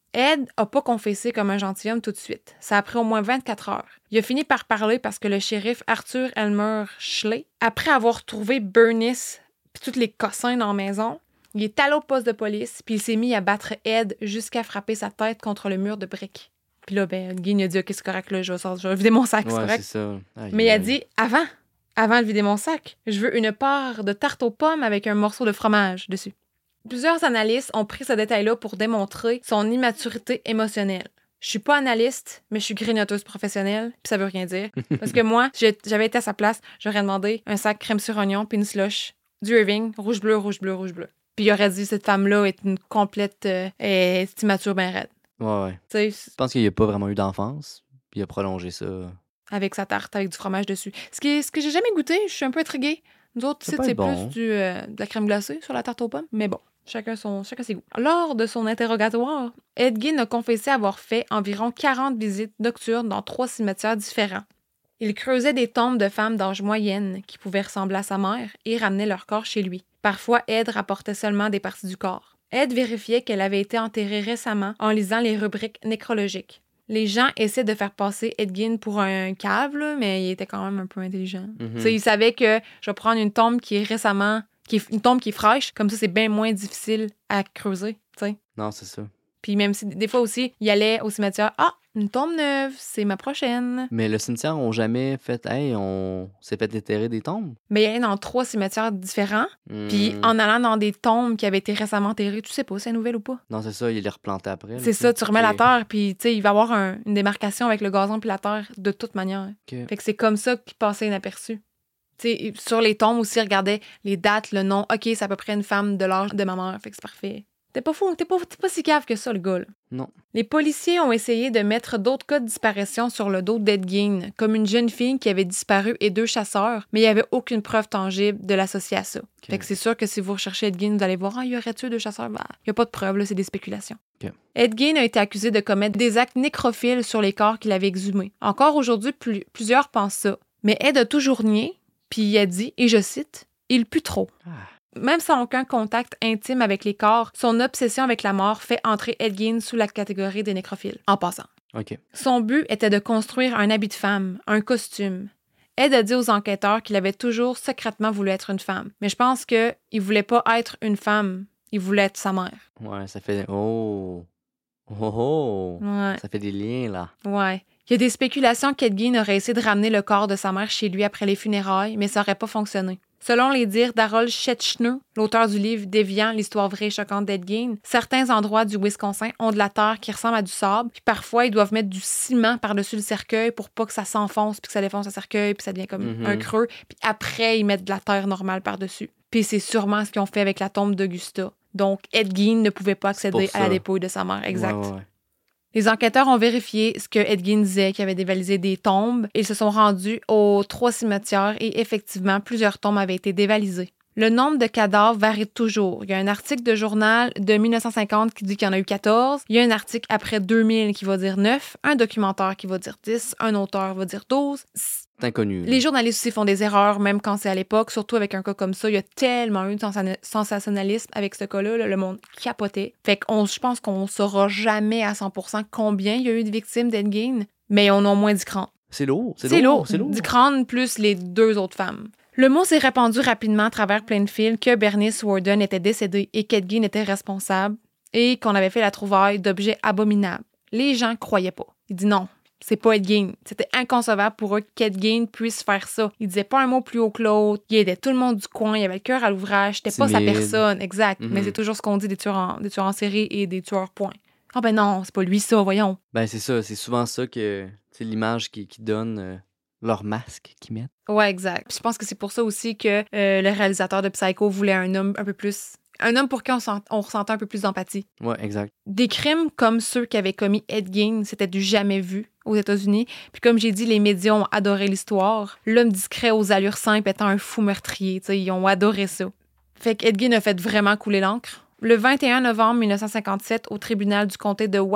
[SPEAKER 2] Ed n'a pas confessé comme un gentilhomme tout de suite. Ça a pris au moins 24 heures. Il a fini par parler parce que le shérif Arthur Elmer Schley, après avoir trouvé Bernice et tous les cossins dans la maison, il est allé au poste de police puis il s'est mis à battre Ed jusqu'à frapper sa tête contre le mur de briques. Puis là, Ed Gein a dit « OK, c'est correct, là, je vais vider mon sac, c'est
[SPEAKER 1] Ouais,
[SPEAKER 2] correct. »
[SPEAKER 1] c'est ça. Aïe,
[SPEAKER 2] Mais il a
[SPEAKER 1] aïe.
[SPEAKER 2] dit « Avant de vider mon sac, je veux une part de tarte aux pommes avec un morceau de fromage dessus. » Plusieurs analystes ont pris ce détail-là pour démontrer son immaturité émotionnelle. Je suis pas analyste, mais je suis grignoteuse professionnelle, puis ça veut rien dire. Parce que moi, si j'avais été à sa place, j'aurais demandé un sac crème sur oignon puis une slush, du Irving, rouge bleu, rouge bleu, rouge bleu. Puis il aurait dit cette femme-là est une complète est immature ben raide.
[SPEAKER 1] Ouais.
[SPEAKER 2] Tu sais,
[SPEAKER 1] Je pense qu'il n'y a pas vraiment eu d'enfance, puis il a prolongé ça.
[SPEAKER 2] avec sa tarte, avec du fromage dessus. Ce que j'ai jamais goûté, je suis un peu intriguée. Nous autres,
[SPEAKER 1] Ça
[SPEAKER 2] ici,
[SPEAKER 1] peut
[SPEAKER 2] c'est
[SPEAKER 1] être bon.
[SPEAKER 2] plus de la crème glacée sur la tarte aux pommes. Mais bon, chacun ses goûts. Lors de son interrogatoire, Ed Gein a confessé avoir fait environ 40 visites nocturnes dans 3 cimetières différents. Il creusait des tombes de femmes d'âge moyenne qui pouvaient ressembler à sa mère et ramenait leur corps chez lui. Parfois, Ed rapportait seulement des parties du corps. Ed vérifiait qu'elle avait été enterrée récemment en lisant les rubriques nécrologiques. Les gens essaient de faire passer Ed Gein pour un cave, là, mais il était quand même un peu intelligent. Tu sais, il savait que je vais prendre une tombe qui est une tombe qui est fraîche, comme ça c'est bien moins difficile à creuser, tu sais.
[SPEAKER 1] Non, c'est ça.
[SPEAKER 2] Puis même si des fois aussi, il allait au cimetière, une tombe neuve, c'est ma prochaine.
[SPEAKER 1] Mais le cimetière n'a jamais fait, hey, on s'est fait déterrer des tombes.
[SPEAKER 2] Mais il allait dans 3 cimetières différents, puis
[SPEAKER 1] Hmm.
[SPEAKER 2] en allant dans des tombes qui avaient été récemment enterrées, tu sais pas si c'est nouvelle ou pas.
[SPEAKER 1] Non, c'est ça, il les replanté après. là,
[SPEAKER 2] C'est ça, tu remets
[SPEAKER 1] Ok.
[SPEAKER 2] la terre, puis tu sais, il va y avoir une démarcation avec le gazon puis la terre de toute manière.
[SPEAKER 1] Ok.
[SPEAKER 2] Fait que c'est comme ça qu'il passait inaperçu. Tu sais, sur les tombes aussi, regardait les dates, le nom. OK, c'est à peu près une femme de l'âge de ma mère, fait que c'est parfait. T'es pas fou, t'es pas si cave que ça, le gars, là.
[SPEAKER 1] Non.
[SPEAKER 2] Les policiers ont essayé de mettre d'autres cas de disparition sur le dos d'Ed Gein, comme une jeune fille qui avait disparu et 2 chasseurs, mais il n'y avait aucune preuve tangible de l'associer à ça. Fait que c'est sûr que si vous recherchez Ed Gein, vous allez voir, il y aurait tué 2 chasseurs? Il n'y a pas de preuve, là, c'est des spéculations.
[SPEAKER 1] Ok.
[SPEAKER 2] Ed Gein a été accusé de commettre des actes nécrophiles sur les corps qu'il avait exhumés. Encore aujourd'hui, plusieurs pensent ça. Mais Ed a toujours nié, puis il a dit, et je cite, « Il pue trop ». Même sans aucun contact intime avec les corps, son obsession avec la mort fait entrer Ed Gein sous la catégorie des nécrophiles, en passant.
[SPEAKER 1] OK.
[SPEAKER 2] Son but était de construire un habit de femme, un costume. Ed a dit aux enquêteurs qu'il avait toujours secrètement voulu être une femme. Mais je pense qu'il voulait pas être une femme, il voulait être sa mère.
[SPEAKER 1] Ouais, ça fait... Oh! Oh oh!
[SPEAKER 2] Ouais,
[SPEAKER 1] Ça fait des liens, là.
[SPEAKER 2] ouais. Il y a des spéculations qu'Ed Gein aurait essayé de ramener le corps de sa mère chez lui après les funérailles, mais ça n'aurait pas fonctionné. Selon les dires d'Harold Schechtner, l'auteur du livre Déviant, l'histoire vraie et choquante d'Ed Gein, certains endroits du Wisconsin ont de la terre qui ressemble à du sable, puis parfois ils doivent mettre du ciment par-dessus le cercueil pour pas que ça s'enfonce, puis que ça défonce le cercueil, puis ça devient comme un creux, puis après ils mettent de la terre normale par-dessus. Puis c'est sûrement ce qu'ils ont fait avec la tombe d'Augusta. Donc Ed Gein ne pouvait pas accéder à la dépouille de sa mère, exact.
[SPEAKER 1] Ouais.
[SPEAKER 2] Les enquêteurs ont vérifié ce que Ed Gein disait, qu'il avait dévalisé des tombes. Ils se sont rendus aux 3 cimetières et effectivement, plusieurs tombes avaient été dévalisées. Le nombre de cadavres varie toujours. Il y a un article de journal de 1950 qui dit qu'il y en a eu 14. Il y a un article après 2000 qui va dire 9. Un documentaire qui va dire 10. Un auteur va dire 12.
[SPEAKER 1] C'est inconnu.
[SPEAKER 2] Les journalistes aussi font des erreurs, même quand c'est à l'époque. Surtout avec un cas comme ça. Il y a tellement eu de sensationnalisme avec ce cas-là. Le monde capotait. Fait que je pense qu'on ne saura jamais à 100% combien il y a eu de victimes d'Ed Gein. Mais on a au moins 10 crânes.
[SPEAKER 1] C'est lourd.
[SPEAKER 2] C'est lourd. 10 crânes plus les 2 autres femmes. Le mot s'est répandu rapidement à travers Plainfield que Bernice Worden était décédée et qu'Ed Gein était responsable et qu'on avait fait la trouvaille d'objets abominables. Les gens croyaient pas. Ils disent non, c'est pas Ed Gein. C'était inconcevable pour eux qu'Ed Gein puisse faire ça. Il disait pas un mot plus haut que l'autre. Il aidait tout le monde du coin. Il avait le cœur à l'ouvrage. C'était pas sa personne. Exact. Mais c'est toujours ce qu'on dit des tueurs en série et des tueurs point. Ah ben non, c'est pas lui ça, voyons.
[SPEAKER 1] Ben c'est ça. C'est souvent ça que c'est l'image qui donne... leur masque qu'ils mettent.
[SPEAKER 2] Ouais, exact. Puis je pense que c'est pour ça aussi que le réalisateur de Psycho voulait un homme un peu plus... Un homme pour qui on ressentait un peu plus d'empathie.
[SPEAKER 1] Ouais, exact.
[SPEAKER 2] Des crimes comme ceux qu'avait commis Ed Gein, c'était du jamais vu aux États-Unis. Puis comme j'ai dit, les médias ont adoré l'histoire. L'homme discret aux allures simples étant un fou meurtrier. T'sais, ils ont adoré ça. Fait qu'Ed Gein a fait vraiment couler l'encre. Le 21 novembre 1957, au tribunal du comté de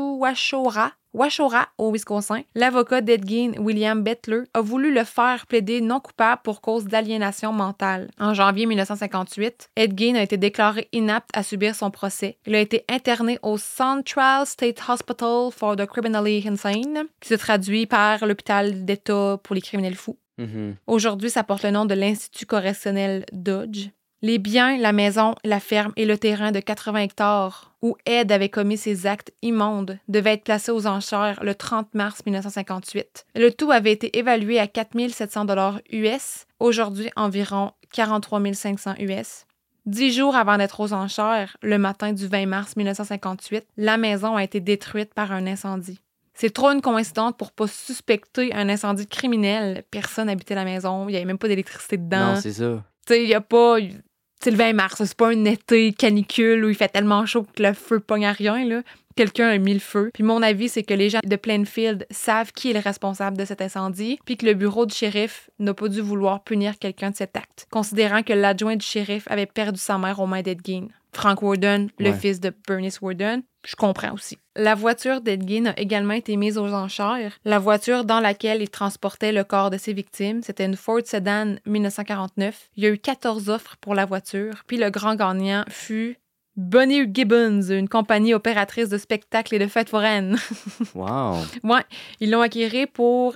[SPEAKER 2] Washora, au Wisconsin, l'avocat d'Ed Gein, William Bettler, a voulu le faire plaider non coupable pour cause d'aliénation mentale. En janvier 1958, Ed Gein a été déclaré inapte à subir son procès. Il a été interné au Central State Hospital for the Criminally Insane, qui se traduit par l'hôpital d'État pour les criminels fous.
[SPEAKER 1] Mm-hmm.
[SPEAKER 2] Aujourd'hui, ça porte le nom de l'Institut correctionnel Dodge. Les biens, la maison, la ferme et le terrain de 80 hectares où Ed avait commis ses actes immondes devaient être placés aux enchères le 30 mars 1958. Le tout avait été évalué à 4 700 $ US, aujourd'hui environ 43 500 US. 10 jours avant d'être aux enchères, le matin du 20 mars 1958, la maison a été détruite par un incendie. C'est trop une coïncidence pour pas suspecter un incendie criminel. Personne n'habitait la maison, il n'y avait même pas d'électricité dedans.
[SPEAKER 1] Non, c'est ça.
[SPEAKER 2] Tu sais, il n'y a pas... C'est le 20 mars, c'est pas un été canicule où il fait tellement chaud que le feu pogne à rien, là. Quelqu'un a mis le feu. Puis mon avis, c'est que les gens de Plainfield savent qui est le responsable de cet incendie, puis que le bureau du shérif n'a pas dû vouloir punir quelqu'un de cet acte, considérant que l'adjoint du shérif avait perdu sa mère aux mains d'Ed Gein. Frank Worden, le fils de Bernice Worden, je comprends aussi. La voiture d'Ed Gein a également été mise aux enchères. La voiture dans laquelle il transportait le corps de ses victimes, c'était une Ford Sedan 1949. Il y a eu 14 offres pour la voiture, puis le grand gagnant fut Bonnie Gibbons, une compagnie opératrice de spectacles et de fêtes foraines.
[SPEAKER 1] Wow!
[SPEAKER 2] Ouais, ils l'ont acquéré pour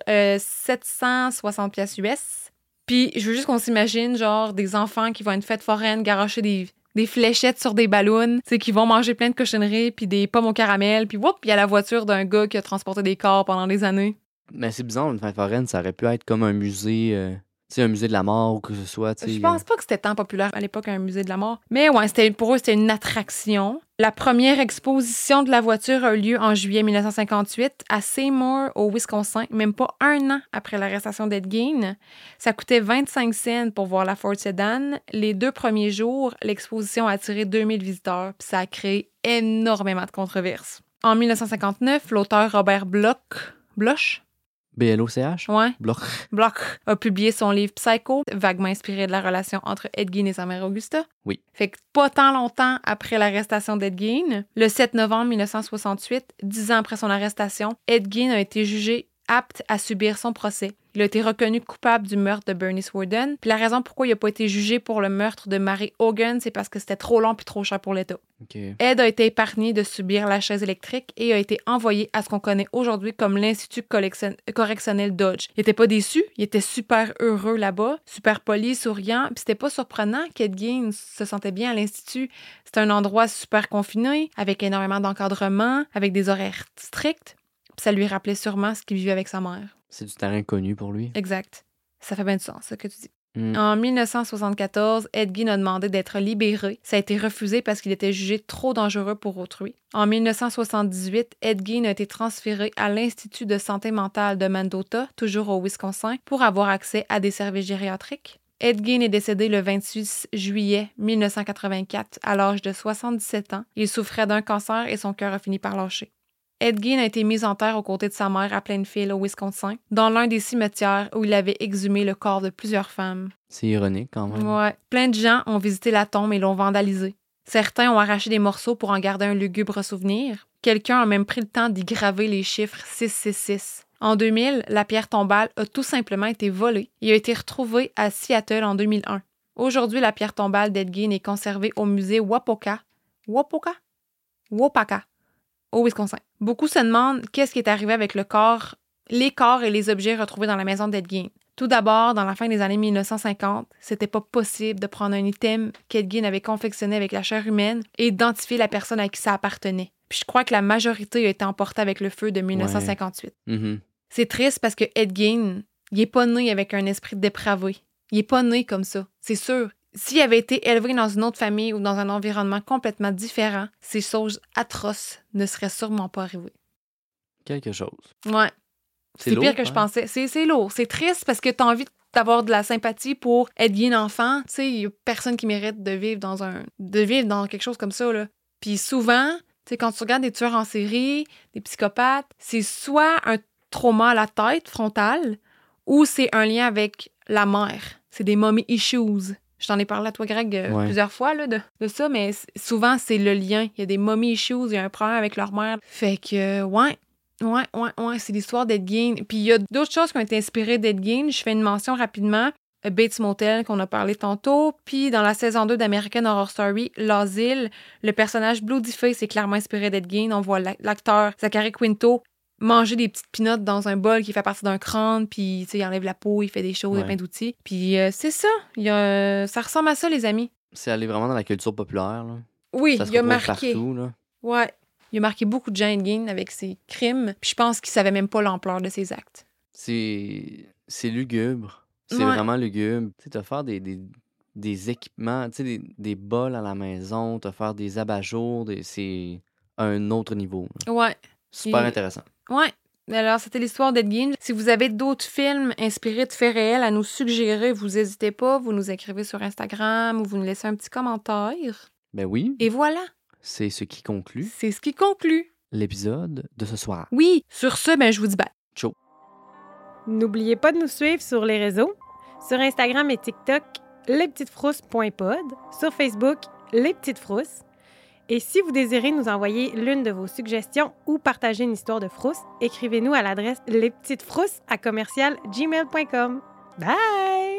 [SPEAKER 2] 760 piastres US. Puis je veux juste qu'on s'imagine, genre, des enfants qui vont à une fête foraine garocher des fléchettes sur des ballons, tu sais, qui vont manger plein de cochonneries, puis des pommes au caramel, puis whoop, il y a la voiture d'un gars qui a transporté des corps pendant des années.
[SPEAKER 1] Mais c'est bizarre, une fête foraine, ça aurait pu être comme un musée, tu sais, un musée de la mort ou que ce soit, tu sais.
[SPEAKER 2] Je pense pas que c'était tant populaire à l'époque, un musée de la mort. Mais ouais, pour eux, c'était une attraction. La première exposition de la voiture a eu lieu en juillet 1958 à Seymour, au Wisconsin, même pas un an après l'arrestation d'Ed Gein. Ça coûtait 25 cents pour voir la Ford Sedan. Les 2 premiers jours, l'exposition a attiré 2000 visiteurs, puis ça a créé énormément de controverses. En 1959, l'auteur Robert Bloch,
[SPEAKER 1] B-L-O-C-H?
[SPEAKER 2] ouais,
[SPEAKER 1] Bloch
[SPEAKER 2] a publié son livre Psycho, vaguement inspiré de la relation entre Ed Gein et sa mère Augusta.
[SPEAKER 1] Oui.
[SPEAKER 2] Fait que pas tant longtemps après l'arrestation d'Ed Gein, le 7 novembre 1968, 10 ans après son arrestation, Ed Gein a été jugé apte à subir son procès. Il a été reconnu coupable du meurtre de Bernice Worden. Puis la raison pourquoi il n'a pas été jugé pour le meurtre de Mary Hogan, c'est parce que c'était trop long puis trop cher pour l'État.
[SPEAKER 1] Okay.
[SPEAKER 2] Ed a été épargné de subir la chaise électrique et a été envoyé à ce qu'on connaît aujourd'hui comme l'Institut correctionnel Dodge. Il était pas déçu, il était super heureux là-bas, super poli, souriant, puis c'était pas surprenant qu'Ed Gein se sentait bien à l'Institut. C'était un endroit super confiné, avec énormément d'encadrement, avec des horaires stricts. Puis ça lui rappelait sûrement ce qu'il vivait avec sa mère.
[SPEAKER 1] C'est du terrain connu pour lui.
[SPEAKER 2] Exact. Ça fait bien du sens, ce que tu dis. En 1974, Ed Gein a demandé d'être libéré. Ça a été refusé parce qu'il était jugé trop dangereux pour autrui. En 1978, Ed Gein a été transféré à l'Institut de santé mentale de Mendota, toujours au Wisconsin, pour avoir accès à des services gériatriques. Ed Gein est décédé le 26 juillet 1984 à l'âge de 77 ans. Il souffrait d'un cancer et son cœur a fini par lâcher. Ed Gein a été mis en terre aux côtés de sa mère à Plainfield, au Wisconsin, dans l'un des cimetières où il avait exhumé le corps de plusieurs femmes.
[SPEAKER 1] C'est ironique quand même.
[SPEAKER 2] Ouais. Plein de gens ont visité la tombe et l'ont vandalisée. Certains ont arraché des morceaux pour en garder un lugubre souvenir. Quelqu'un a même pris le temps d'y graver les chiffres 666. En 2000, la pierre tombale a tout simplement été volée et a été retrouvée à Seattle en 2001. Aujourd'hui, la pierre tombale d'Ed Gein est conservée au musée Waupaca, au Wisconsin. Beaucoup se demandent qu'est-ce qui est arrivé avec les corps et les objets retrouvés dans la maison d'Ed Gein. Tout d'abord, dans la fin des années 1950, c'était pas possible de prendre un item qu'Ed Gein avait confectionné avec la chair humaine et identifier la personne à qui ça appartenait. Puis je crois que la majorité a été emportée avec le feu de 1958.
[SPEAKER 1] Ouais. Mm-hmm.
[SPEAKER 2] C'est triste parce que Ed Gein, il est pas né avec un esprit dépravé. Il est pas né comme ça, c'est sûr. S'il avait été élevé dans une autre famille ou dans un environnement complètement différent, ces choses atroces ne seraient sûrement pas arrivées.
[SPEAKER 1] Quelque chose.
[SPEAKER 2] Ouais. C'est
[SPEAKER 1] lourd,
[SPEAKER 2] pire que je pensais. C'est lourd. C'est triste parce que t'as envie d'avoir de la sympathie pour Ed Gein enfant. Tu sais, il y a personne qui mérite de vivre dans quelque chose comme ça, là. Puis souvent, tu sais, quand tu regardes des tueurs en série, des psychopathes, c'est soit un trauma à la tête frontale ou c'est un lien avec la mère. C'est des mommy issues. Je t'en ai parlé à toi, Greg, plusieurs fois là, de ça, mais souvent, c'est le lien. Il y a des mommy issues, il y a un problème avec leur mère. Fait que, ouais, c'est l'histoire d'Ed Gein. Puis il y a d'autres choses qui ont été inspirées d'Ed Gein. Je fais une mention rapidement. Bates Motel, qu'on a parlé tantôt. Puis dans la saison 2 d'American Horror Story, L'Asile, le personnage Bloodyface est clairement inspiré d'Ed Gein. On voit l'acteur Zachary Quinto manger des petites pinottes dans un bol qui fait partie d'un crâne, puis il enlève la peau, il fait des choses, il y a plein d'outils. Puis c'est ça. Ça ressemble à ça, les amis.
[SPEAKER 1] C'est allé vraiment dans la culture populaire, là.
[SPEAKER 2] Oui,
[SPEAKER 1] ça se
[SPEAKER 2] il a
[SPEAKER 1] retrouve
[SPEAKER 2] marqué.
[SPEAKER 1] Partout, là.
[SPEAKER 2] Ouais. Il a marqué beaucoup de gens, Ed Gein, avec ses crimes. Puis je pense qu'il savait même pas l'ampleur de ses actes.
[SPEAKER 1] C'est lugubre. C'est
[SPEAKER 2] Ouais.
[SPEAKER 1] vraiment lugubre. Tu sais, t'as faire des équipements, tu sais, des bols à la maison, t'as faire des abat-jours, c'est un autre niveau, là.
[SPEAKER 2] Ouais.
[SPEAKER 1] Super intéressant.
[SPEAKER 2] Ouais. Alors, c'était l'histoire d'Ed Gein. Si vous avez d'autres films inspirés de faits réels à nous suggérer, vous n'hésitez pas, vous nous écrivez sur Instagram ou vous nous laissez un petit commentaire.
[SPEAKER 1] Ben oui.
[SPEAKER 2] Et voilà.
[SPEAKER 1] C'est ce qui conclut
[SPEAKER 2] C'est ce qui conclut
[SPEAKER 1] l'épisode de ce soir.
[SPEAKER 2] Oui. Sur ce, je vous dis bye.
[SPEAKER 1] Ciao.
[SPEAKER 3] N'oubliez pas de nous suivre sur les réseaux. Sur Instagram et TikTok, lespetitesfrousses.pod. Sur Facebook, Les Petites Frousses. Et si vous désirez nous envoyer l'une de vos suggestions ou partager une histoire de frousse, écrivez-nous à l'adresse lespetitesfrousses@gmail.com. Bye!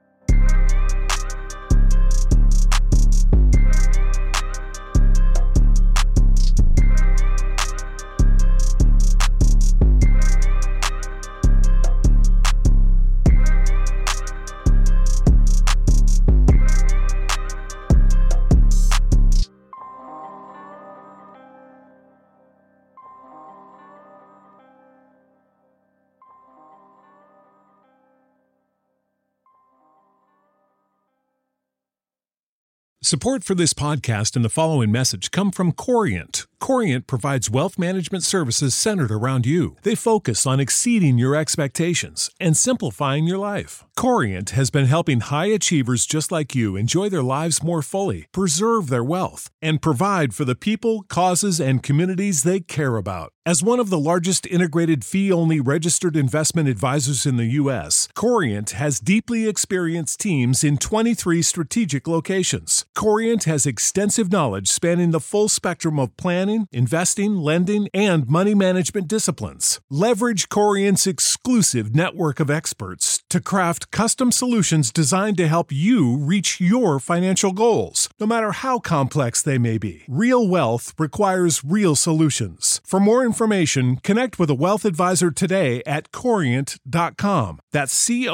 [SPEAKER 4] Support for this podcast and the following message come from Corient. Corient provides wealth management services centered around you. They focus on exceeding your expectations and simplifying your life. Corient has been helping high achievers just like you enjoy their lives more fully, preserve their wealth, and provide for the people, causes, and communities they care about. As one of the largest integrated fee-only registered investment advisors in the U.S., Corient has deeply experienced teams in 23 strategic locations. Corient has extensive knowledge spanning the full spectrum of planning, investing, lending, and money management disciplines. Leverage Corient's exclusive network of experts to craft custom solutions designed to help you reach your financial goals, no matter how complex they may be. Real wealth requires real solutions. For more information, connect with a wealth advisor today at Corient.com. That's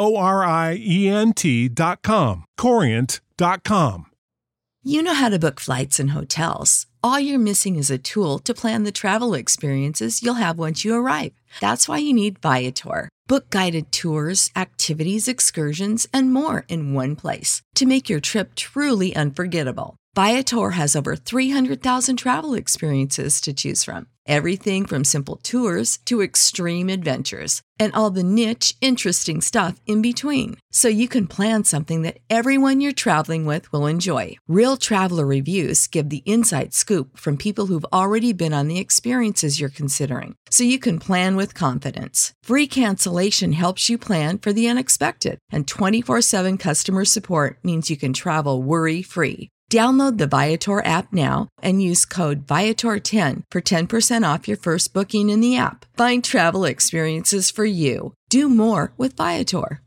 [SPEAKER 4] Corient.com. Corient.com.
[SPEAKER 5] You know how to book flights and hotels. All you're missing is a tool to plan the travel experiences you'll have once you arrive. That's why you need Viator. Book guided tours, activities, excursions, and more in one place to make your trip truly unforgettable. Viator has over 300,000 travel experiences to choose from. Everything from simple tours to extreme adventures and all the niche, interesting stuff in between. So you can plan something that everyone you're traveling with will enjoy. Real traveler reviews give the inside scoop from people who've already been on the experiences you're considering. So you can plan with confidence. Free cancellation helps you plan for the unexpected. And 24/7 customer support means you can travel worry-free. Download the Viator app now and use code Viator10 for 10% off your first booking in the app. Find travel experiences for you. Do more with Viator.